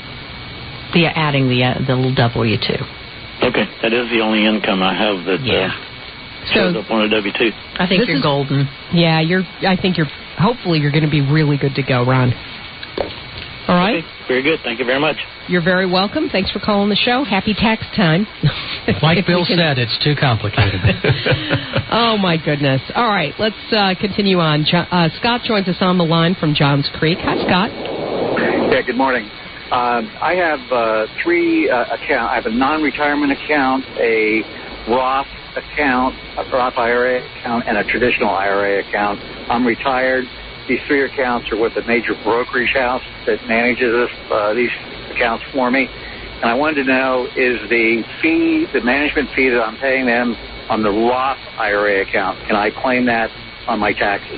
via adding the little W-2. Okay, that is the only income I have that shows up on a W-2. I think you're golden. Yeah, hopefully you're going to be really good to go, Ron. All right? Okay, very good. Thank you very much. You're very welcome. Thanks for calling the show. Happy tax time. Like Bill said, it's too complicated. Oh, my goodness. All right, let's continue on. Scott joins us on the line from Johns Creek. Hi, Scott. Yeah, good morning. I have three accounts. I have a non-retirement account, a Roth account, a Roth IRA account, and a traditional IRA account. I'm retired. These three accounts are with a major brokerage house that manages these accounts for me. And I wanted to know, is the management fee that I'm paying them on the Roth IRA account, can I claim that on my taxes?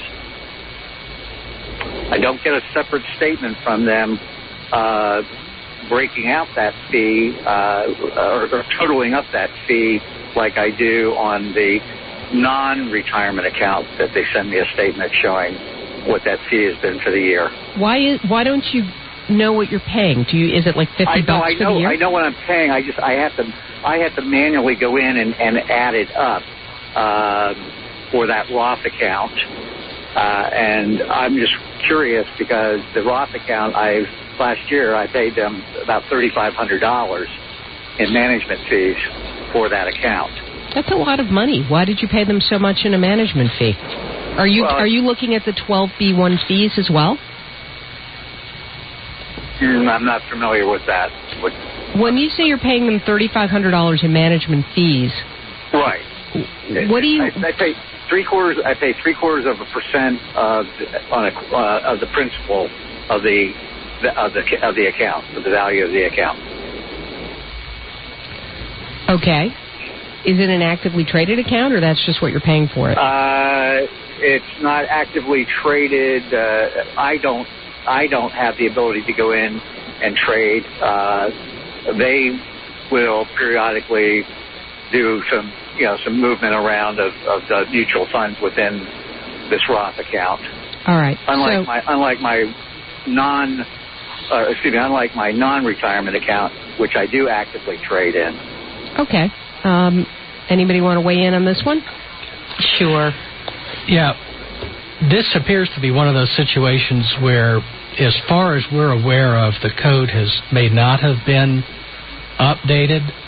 I don't get a separate statement from them breaking out that fee or totaling up that fee like I do on the non-retirement account that they send me a statement showing what that fee has been for the year. Why don't you know what you're paying? Is it like $50 for the year? I know what I'm paying. I have to manually go in and add it up for that Roth account. And I'm just curious because the Roth account, last year I paid them about $3,500 in management fees for that account. That's a lot of money. Why did you pay them so much in a management fee? Are you looking at the 12B1 fees as well? I'm not familiar with that. When you say you're paying them $3,500 in management fees, right? What do you? I pay 3/4. I pay 0.75% of the principal of the account, of the value of the account. Okay. Is it an actively traded account, or that's just what you're paying for it? It's not actively traded. I don't have the ability to go in and trade. They will periodically do some movement around of the mutual funds within this Roth account. All right. Unlike my non-retirement account, which I do actively trade in. Okay. Anybody want to weigh in on this one? Sure. Yeah. This appears to be one of those situations where, as far as we're aware of, the code may not have been updated,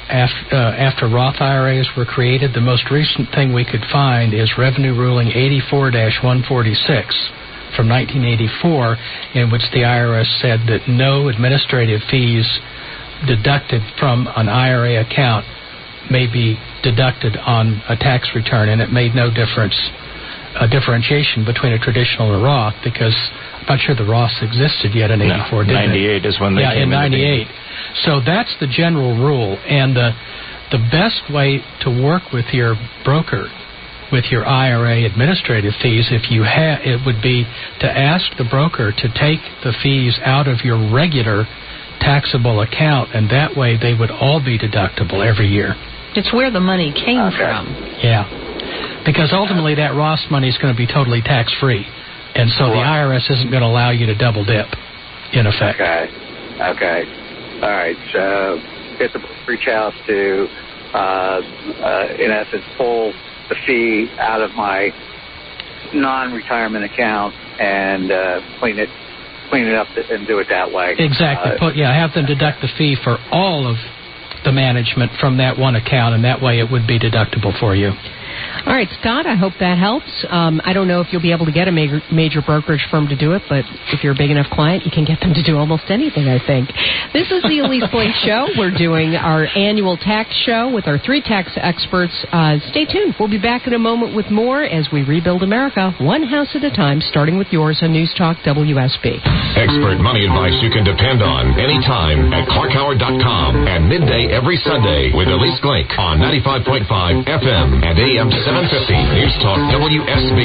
after Roth IRAs were created, the most recent thing we could find is Revenue Ruling 84-146 from 1984, in which the IRS said that no administrative fees deducted from an IRA account may be deducted on a tax return, and it made no differentiation between a traditional and a Roth, because I'm not sure the Roths existed yet in 84, did 98 they? Is when they came in 98. So that's the general rule, and the best way to work with your broker with your IRA administrative fees, it would be to ask the broker to take the fees out of your regular taxable account, and that way they would all be deductible every year. It's where the money came from. Yeah, because ultimately that Roth money is going to be totally tax-free, and so the IRS isn't going to allow you to double dip, in effect. Okay. All right. So get the reach out to, in essence, pull the fee out of my non-retirement account and clean it up and do it that way. Exactly. Have them deduct the fee for all of the management from that one account, and that way it would be deductible for you. All right, Scott, I hope that helps. I don't know if you'll be able to get a major brokerage firm to do it, but if you're a big enough client, you can get them to do almost anything, I think. This is the Elise Blake Show. We're doing our annual tax show with our 3 tax experts. Stay tuned. We'll be back in a moment with more as we rebuild America, one house at a time, starting with yours on News Talk WSB. Expert money advice you can depend on anytime at ClarkHoward.com and midday every Sunday with Elise Blake on 95.5 FM and AM 750 News Talk WSB.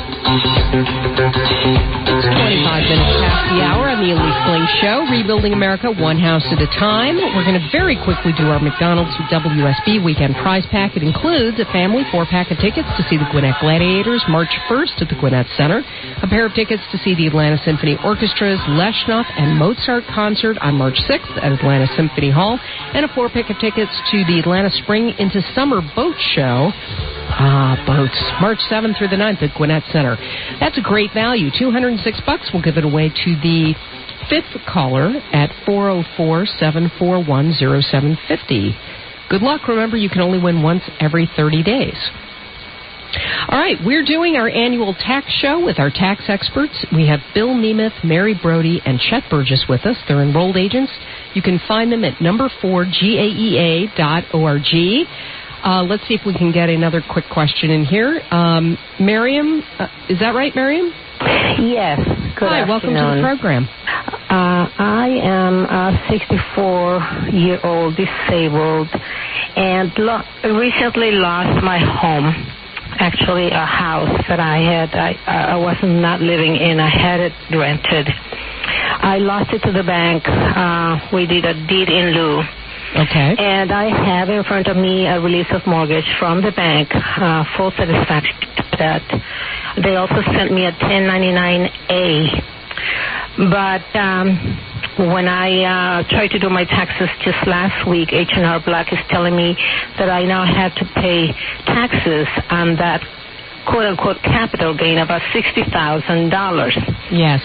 It's 25 minutes past the hour on the Elise Blake Show, rebuilding America one house at a time. We're going to very quickly do our McDonald's with WSB weekend prize pack. It includes a family 4-pack of tickets to see the Gwinnett Gladiators March 1st at the Gwinnett Center, a pair of tickets to see the Atlanta Symphony Orchestra's Leshnoff and Mozart concert on March 6th at Atlanta Symphony Hall, and a 4-pack of tickets to the Atlanta Spring into Summer Boat Show. Boats. March 7th through the 9th at Gwinnett Center. That's a great value. $206. We'll give it away to the 5th caller at 404-741-0750. Good luck. Remember, you can only win once every 30 days. All right, we're doing our annual tax show with our tax experts. We have Bill Nemeth, Mary Brody, and Chet Burgess with us. They're enrolled agents. You can find them at number 4gaea.org. Let's see if we can get another quick question in here. Miriam, is that right, Miriam? Yes. Good Hi, welcome to the program. I am a 64-year-old disabled and recently lost my home. Actually, a house that I had. I was not living in. I had it rented. I lost it to the bank. We did a deed in lieu. Okay. And I have in front of me a release of mortgage from the bank, full satisfaction to that. They also sent me a 1099-A. But when I tried to do my taxes just last week, H&R Block is telling me that I now have to pay taxes on that quote-unquote capital gain of about $60,000. Yes.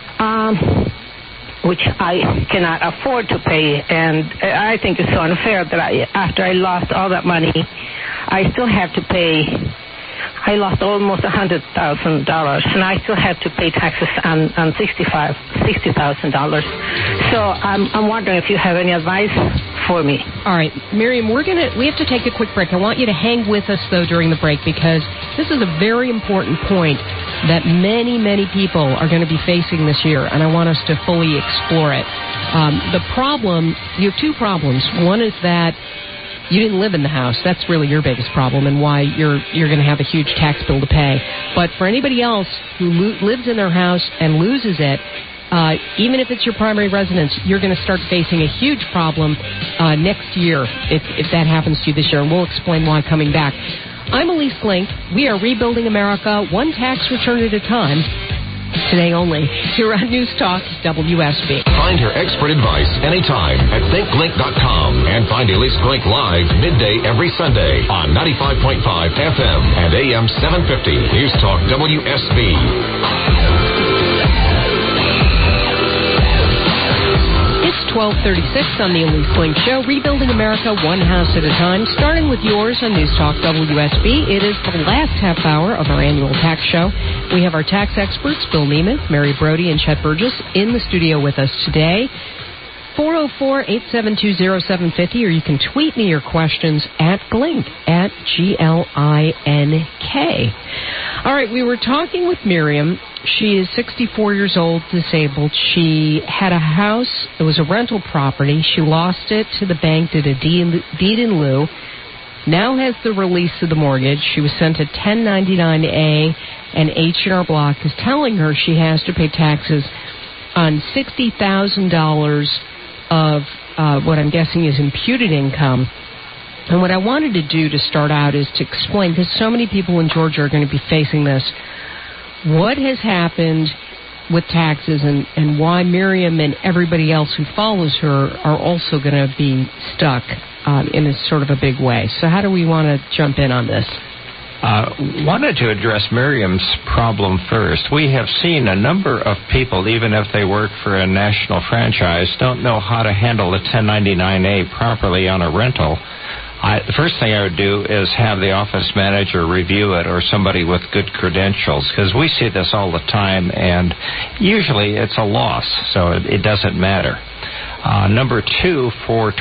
Which I cannot afford to pay, and I think it's so unfair that after I lost all that money, I still have to pay. I lost almost $100,000, and I still have to pay taxes on $60,000. So I'm wondering if you have any advice for me. All right, Miriam, we have to take a quick break. I want you to hang with us though during the break, because this is a very important point that many, many people are going to be facing this year, and I want us to fully explore it. The problem, you have 2 problems. One is that you didn't live in the house. That's really your biggest problem and why you're going to have a huge tax bill to pay. But for anybody else who lives in their house and loses it, even if it's your primary residence, you're going to start facing a huge problem next year if that happens to you this year. And we'll explain why coming back. I'm Elise Blake. We are rebuilding America one tax return at a time. Today only, here on News Talk WSB. Find her expert advice anytime at ThinkBlake.com and find Elise Blake live midday every Sunday on 95.5 FM and AM 750 News Talk WSB. It's 1236 on the Elise Link Show, rebuilding America one house at a time, starting with yours on News Talk WSB. It is the last half hour of our annual tax show. We have our tax experts, Bill Nemeth, Mary Brody, and Chet Burgess, in the studio with us today. 404-872-0750, or you can tweet me your questions at Glink, at Glink. All right, we were talking with Miriam. She is 64 years old, disabled. She had a house. It was a rental property. She lost it to the bank, did a deed in lieu. Now has the release of the mortgage. She was sent a 1099-A, and H&R Block is telling her she has to pay taxes on $60,000 of what I'm guessing is imputed income. And what I wanted to do to start out is to explain, because so many people in Georgia are going to be facing this, what has happened with taxes and why Miriam and everybody else who follows her are also going to be stuck in a sort of a big way. So how do we want to jump in on this? Wanted to address Miriam's problem first. We have seen a number of people, even if they work for a national franchise, don't know how to handle a 1099-A properly on a rental. The first thing I would do is have the office manager review it, or somebody with good credentials, because we see this all the time, and usually it's a loss, so it doesn't matter. Number two, for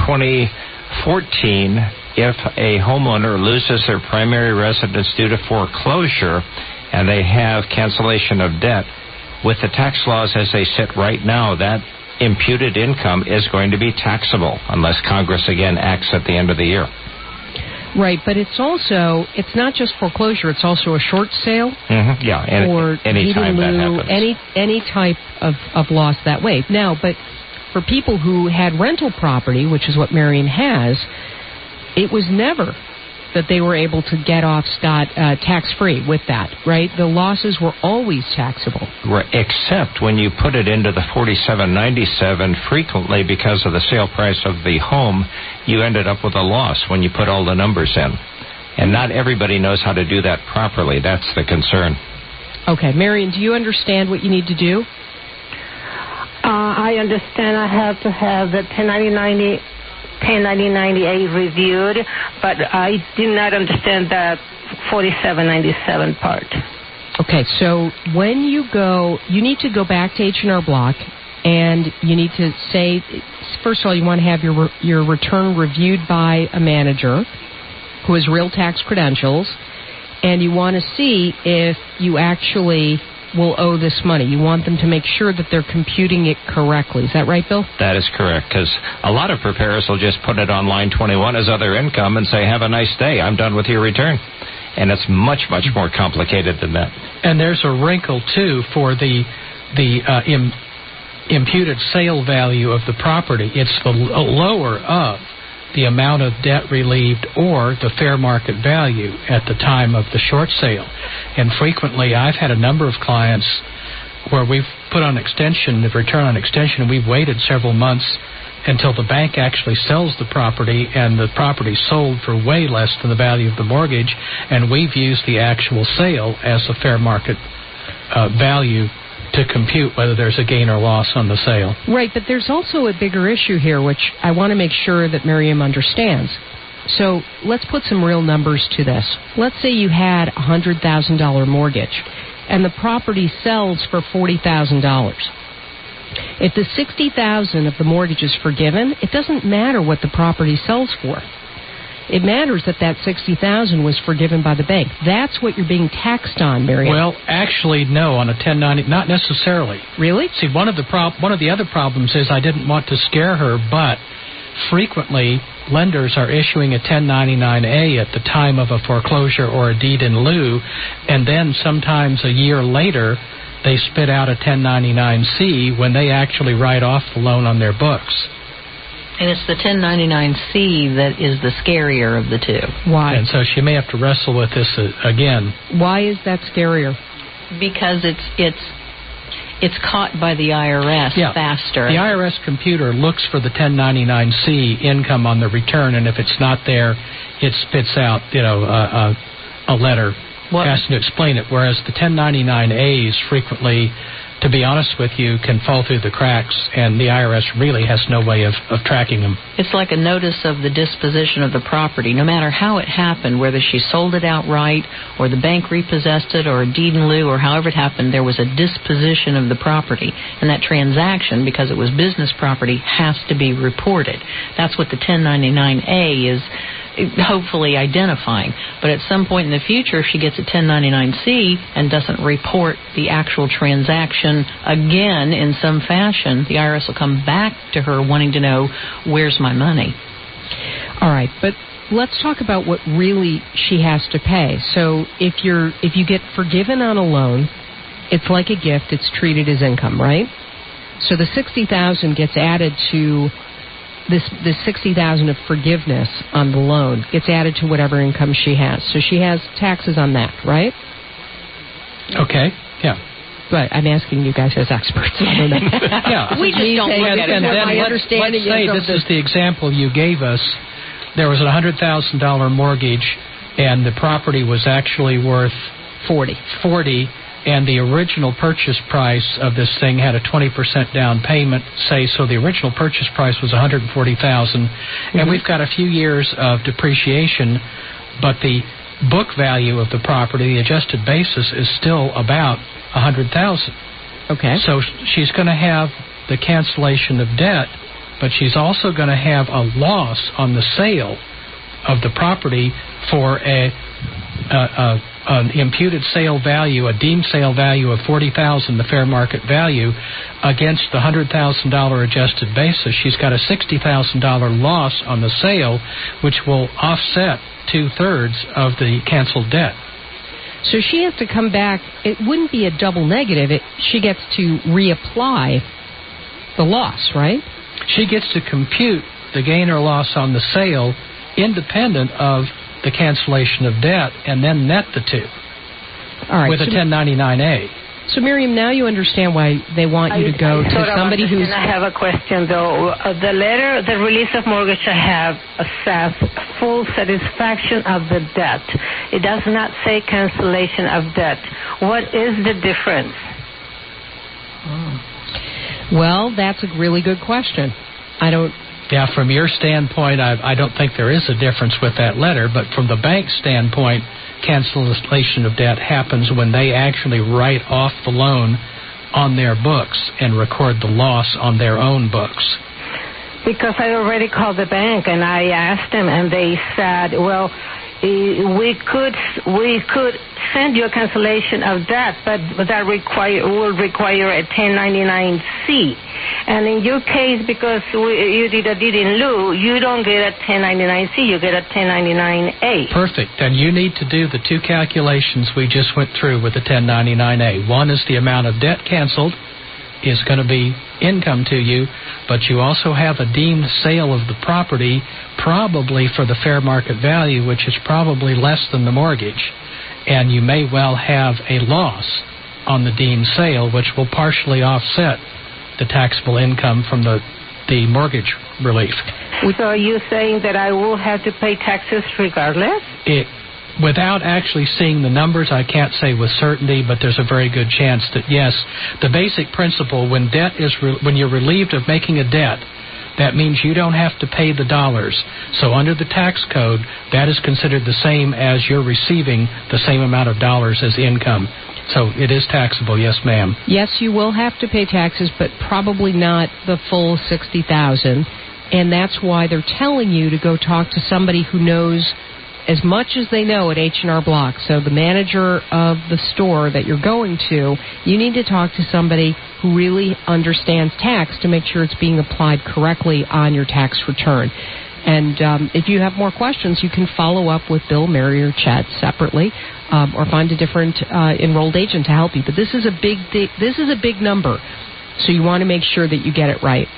2014, if a homeowner loses their primary residence due to foreclosure and they have cancellation of debt, with the tax laws as they sit right now, that imputed income is going to be taxable unless Congress again acts at the end of the year. Right, but it's not just foreclosure, it's also a short sale. Mm-hmm. Yeah, any time that happens. Any type of loss that way. Now, but for people who had rental property, which is what Marion has, it was never that they were able to get off tax-free with that, right? The losses were always taxable. Right, except when you put it into the 4797, frequently because of the sale price of the home, you ended up with a loss when you put all the numbers in. And not everybody knows how to do that properly. That's the concern. Okay, Marion, do you understand what you need to do? I understand I have to have the 1099-A reviewed, but I did not understand that 4797 part. Okay, so when you go, you need to go back to H&R Block, and you need to say, first of all, you want to have your return reviewed by a manager who has real tax credentials, and you want to see if you actually will owe this money. You want them to make sure that they're computing it correctly. Is that right, Bill? That is correct, because a lot of preparers will just put it on line 21 as other income and say, have a nice day, I'm done with your return. And it's much, much more complicated than that. And there's a wrinkle, too, for the imputed sale value of the property. It's the lower of the amount of debt relieved or the fair market value at the time of the short sale. And frequently, I've had a number of clients where we've put on extension, the return on extension, and we've waited several months until the bank actually sells the property, and the property sold for way less than the value of the mortgage, and we've used the actual sale as a fair market value to compute whether there's a gain or loss on the sale. Right, but there's also a bigger issue here, which I want to make sure that Miriam understands. So let's put some real numbers to this. Let's say you had a $100,000 mortgage, and the property sells for $40,000. If the $60,000 of the mortgage is forgiven, it doesn't matter what the property sells for. It matters that $60,000 was forgiven by the bank. That's what you're being taxed on, Miriam. Well, actually, no, on a 1090, not necessarily. Really? See, one of the other problems is I didn't want to scare her, but frequently lenders are issuing a 1099-A at the time of a foreclosure or a deed in lieu, and then sometimes a year later they spit out a 1099-C when they actually write off the loan on their books. And it's the 1099-C that is the scarier of the two. Why? And so she may have to wrestle with this again. Why is that scarier? Because it's caught by the IRS faster. The IRS computer looks for the 1099-C income on the return, and if it's not there, it spits out, a letter asking to explain it. Whereas the 1099-As frequently to be honest with you, can fall through the cracks, and the IRS really has no way of tracking them. It's like a notice of the disposition of the property. No matter how it happened, whether she sold it outright or the bank repossessed it or a deed in lieu or however it happened, there was a disposition of the property. And that transaction, because it was business property, has to be reported. That's what the 1099-A is hopefully identifying. But at some point in the future, if she gets a 1099-C and doesn't report the actual transaction again in some fashion, the IRS will come back to her wanting to know, where's my money? All right, but let's talk about what really she has to pay. So if you get forgiven on a loan, it's like a gift. It's treated as income, right? So the $60,000 gets added to this $60,000 of forgiveness on the loan gets added to whatever income she has. So she has taxes on that, right? Okay. Yeah. But I'm asking you guys as experts. I don't know. Yeah. We just don't look at it. And then let's say this is the example you gave us. There was a $100,000 mortgage, and the property was actually worth $40,000, and the original purchase price of this thing had a 20% down payment, say, so the original purchase price was $140,000, and we've got a few years of depreciation, but the book value of the property, the adjusted basis, is still about $100,000. Okay. So she's going to have the cancellation of debt, but she's also going to have a loss on the sale of the property for an imputed sale value, a deemed sale value of $40,000, the fair market value, against the $100,000 adjusted basis. She's got a $60,000 loss on the sale, which will offset 2/3 of the canceled debt. So she has to come back. It wouldn't be a double negative. She gets to reapply the loss, right? She gets to compute the gain or loss on the sale independent of the cancellation of debt and then net the two. All right, with a 1099-A. So, Miriam, now you understand why they want you to go to somebody who's... I have a question, though. The letter, the release of mortgage I have says full satisfaction of the debt. It does not say cancellation of debt. What is the difference? Well, that's a really good question. Yeah, from your standpoint, I don't think there is a difference with that letter, but from the bank's standpoint, cancellation of debt happens when they actually write off the loan on their books and record the loss on their own books. Because I already called the bank and I asked them, and they said, well, we could send you a cancellation of debt, but that will require a 1099-C. And in your case, because you did a deed in lieu, you don't get a 1099-C, you get a 1099-A. Perfect. Then you need to do the two calculations we just went through with the 1099-A. One is the amount of debt canceled is going to be income to you, but you also have a deemed sale of the property, probably for the fair market value, which is probably less than the mortgage. And you may well have a loss on the deemed sale, which will partially offset the taxable income from the mortgage relief. So are you saying that I will have to pay taxes regardless? Without actually seeing the numbers, I can't say with certainty, but there's a very good chance that, yes, the basic principle, when you're relieved of making a debt, that means you don't have to pay the dollars. So under the tax code, that is considered the same as you're receiving the same amount of dollars as income. So it is taxable, yes, ma'am. Yes, you will have to pay taxes, but probably not the full $60,000. And that's why they're telling you to go talk to somebody who knows as much as they know at H&R Block. So the manager of the store that you're going to, you need to talk to somebody who really understands tax to make sure it's being applied correctly on your tax return. And if you have more questions, you can follow up with Bill, Mary, or Chet separately, or find a different enrolled agent to help you. But this is a big number, so you want to make sure that you get it right.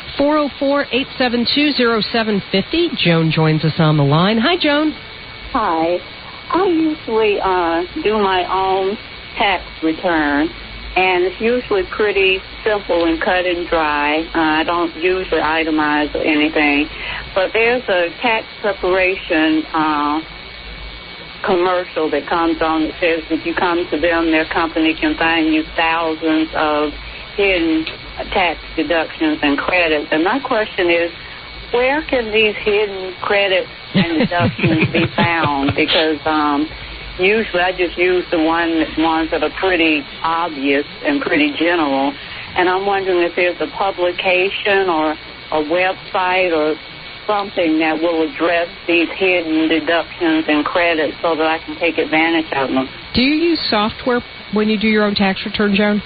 404-872-0750. Joan joins us on the line. Hi, Joan. Hi. I usually do my own tax return, and it's usually pretty simple and cut and dry. I don't usually itemize or anything. But there's a tax preparation commercial that comes on that says if you come to them, their company can find you thousands of hidden tax deductions and credits. And my question is, where can these hidden credits and deductions be found? Because usually I just use the ones that are pretty obvious and pretty general. And I'm wondering if there's a publication or a website or something that will address these hidden deductions and credits so that I can take advantage of them. Do you use software when you do your own tax return, Joan?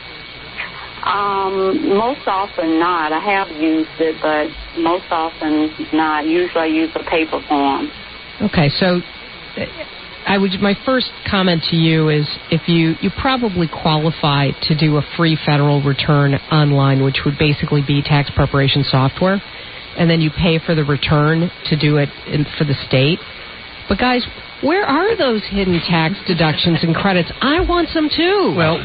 Most often not. I have used it, but most often not. Usually I use a paper form. Okay, so my first comment to you is if you probably qualify to do a free federal return online, which would basically be tax preparation software, and then you pay for the return to do it for the state. But guys, where are those hidden tax deductions and credits? I want some too. Well,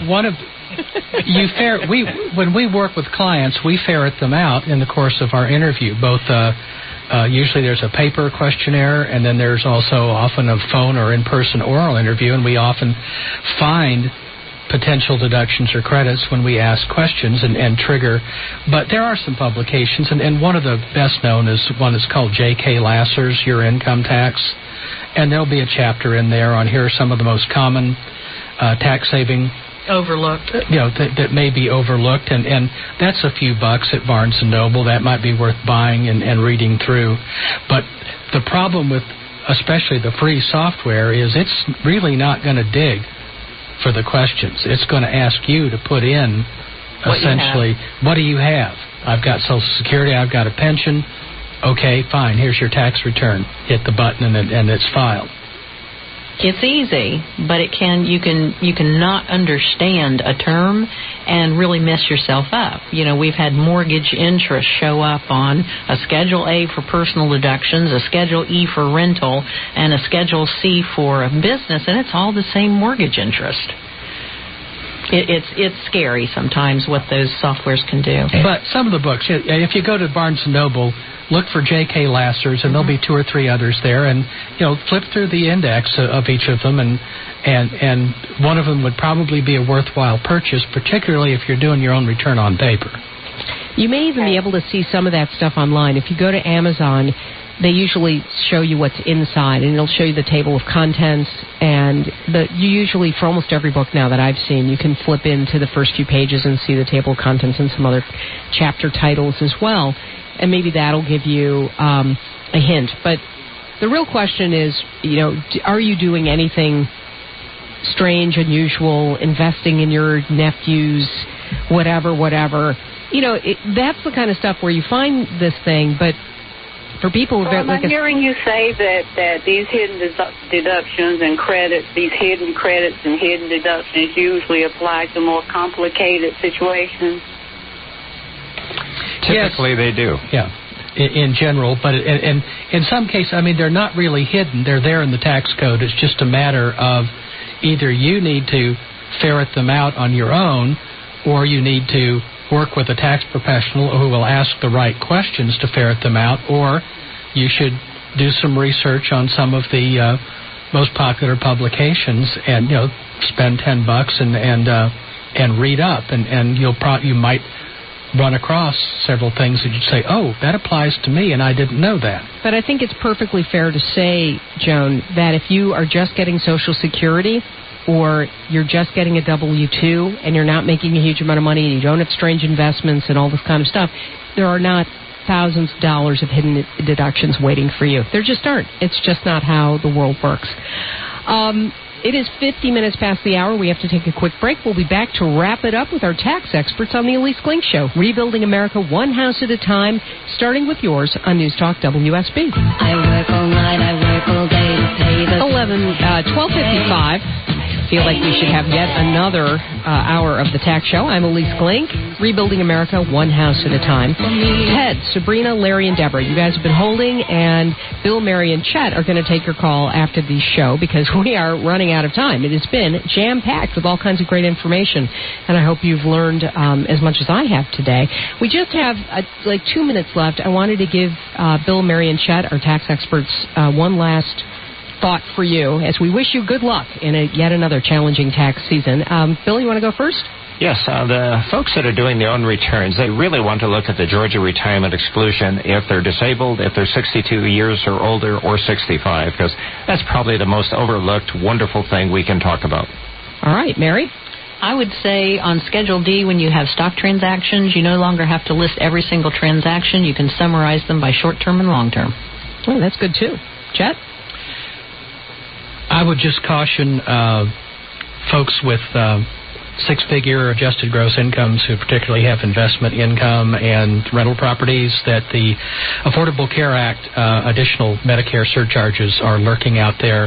when we work with clients, we ferret them out in the course of our interview. Both usually there's a paper questionnaire, and then there's also often a phone or in-person oral interview, and we often find potential deductions or credits when we ask questions and trigger. But there are some publications, and one of the best known is one that's called J.K. Lasser's Your Income Tax, and there'll be a chapter in there on here are some of the most common tax-saving overlooked, that may be overlooked, and that's a few bucks at Barnes & Noble. That might be worth buying and reading through. But the problem with especially the free software is it's really not going to dig for the questions. It's going to ask you to put in essentially, what do you have? I've got Social Security, I've got a pension. Okay, fine, here's your tax return. Hit the button and it's filed. It's easy, but you can not understand a term and really mess yourself up. We've had mortgage interest show up on a Schedule A for personal deductions, a Schedule E for rental, and a Schedule C for a business, and it's all the same mortgage interest. It's scary sometimes what those softwares can do. But some of the books, if you go to Barnes & Noble, look for J.K. Lasser's, and there'll be 2 or 3 others there, and flip through the index of each of them, and one of them would probably be a worthwhile purchase, particularly if you're doing your own return on paper. You may even be able to see some of that stuff online. If you go to Amazon, they usually show you what's inside, and it'll show you the table of contents, and you usually, for almost every book now that I've seen, you can flip into the first few pages and see the table of contents and some other chapter titles as well, and maybe that'll give you a hint. But the real question is, are you doing anything strange, unusual, investing in your nephew's whatever? That's the kind of stuff where you find this thing, but for people who I'm hearing you say that these hidden deductions and credits, these hidden credits and hidden deductions usually apply to more complicated situations. Typically, they do. Yeah, in general, but in some cases, they're not really hidden. They're there in the tax code. It's just a matter of either you need to ferret them out on your own, or you need to work with a tax professional who will ask the right questions to ferret them out, or you should do some research on some of the most popular publications and spend $10 and read up, and you might run across several things that you'd say, oh, that applies to me, and I didn't know that. But I think it's perfectly fair to say, Joan, that if you are just getting Social Security, or you're just getting a W-2 and you're not making a huge amount of money and you don't have strange investments and all this kind of stuff, there are not thousands of dollars of hidden deductions waiting for you. There just aren't. It's just not how the world works. It is 50 minutes past the hour. We have to take a quick break. We'll be back to wrap it up with our tax experts on the Elise Glink Show. Rebuilding America one house at a time, starting with yours on News Talk WSB. I work all night, I work all day to pay the 12:55. Feel like we should have yet another hour of the tax show. I'm Elise Glink, rebuilding America one house at a time. Ted, Sabrina, Larry, and Deborah, you guys have been holding, and Bill, Mary, and Chet are going to take your call after the show because we are running out of time. It has been jam-packed with all kinds of great information, and I hope you've learned as much as I have today. We just have 2 minutes left. I wanted to give Bill, Mary, and Chet, our tax experts, one last thought for you as we wish you good luck in yet another challenging tax season. Bill, you want to go first? Yes, the folks that are doing their own returns, they really want to look at the Georgia retirement exclusion if they're disabled, if they're 62 years or older, or 65, because that's probably the most overlooked, wonderful thing we can talk about. All right, Mary? I would say on Schedule D, when you have stock transactions, you no longer have to list every single transaction. You can summarize them by short-term and long-term. Oh, that's good, too. Chet? I would just caution folks with six-figure adjusted gross incomes who particularly have investment income and rental properties that the Affordable Care Act additional Medicare surcharges are lurking out there.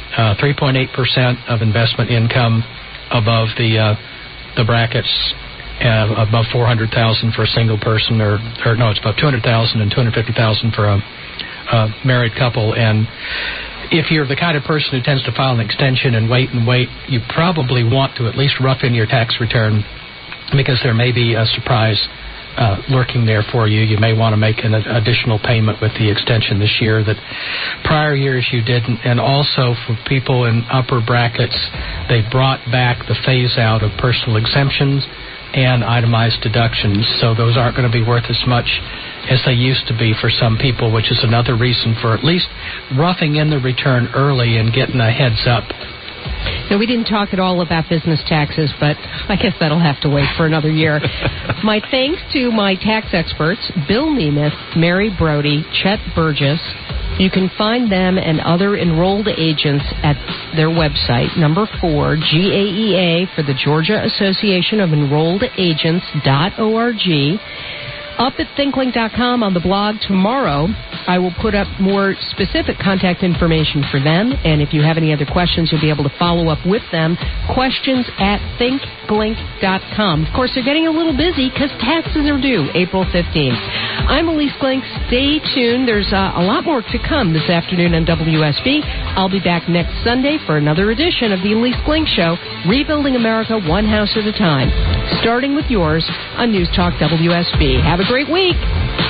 3.8% of investment income above the brackets, above $400,000 for a single person, or no, it's about $200,000 and $250,000 for a married couple. And if you're the kind of person who tends to file an extension and wait, you probably want to at least rough in your tax return, because there may be a surprise lurking there for you. You may want to make an additional payment with the extension this year that prior years you didn't. And also for people in upper brackets, they brought back the phase out of personal exemptions and itemized deductions, so those aren't going to be worth as much as they used to be for some people, which is another reason for at least roughing in the return early and getting a heads up. Now, we didn't talk at all about business taxes, but I guess that'll have to wait for another year. My thanks to my tax experts, Bill Nemeth, Mary Brody, Chet Burgess. You can find them and other enrolled agents at their website, number 4, GAEA, for the Georgia Association of Enrolled Agents.org. Up at thinklink.com on the blog tomorrow, I will put up more specific contact information for them. And if you have any other questions, you'll be able to follow up with them. Questions at thinklink.com. Of course, they're getting a little busy because taxes are due April 15th. I'm Elise Glink. Stay tuned. There's a lot more to come this afternoon on WSB. I'll be back next Sunday for another edition of the Elise Glink Show, rebuilding America one house at a time, starting with yours on News Talk WSB. Have a great week.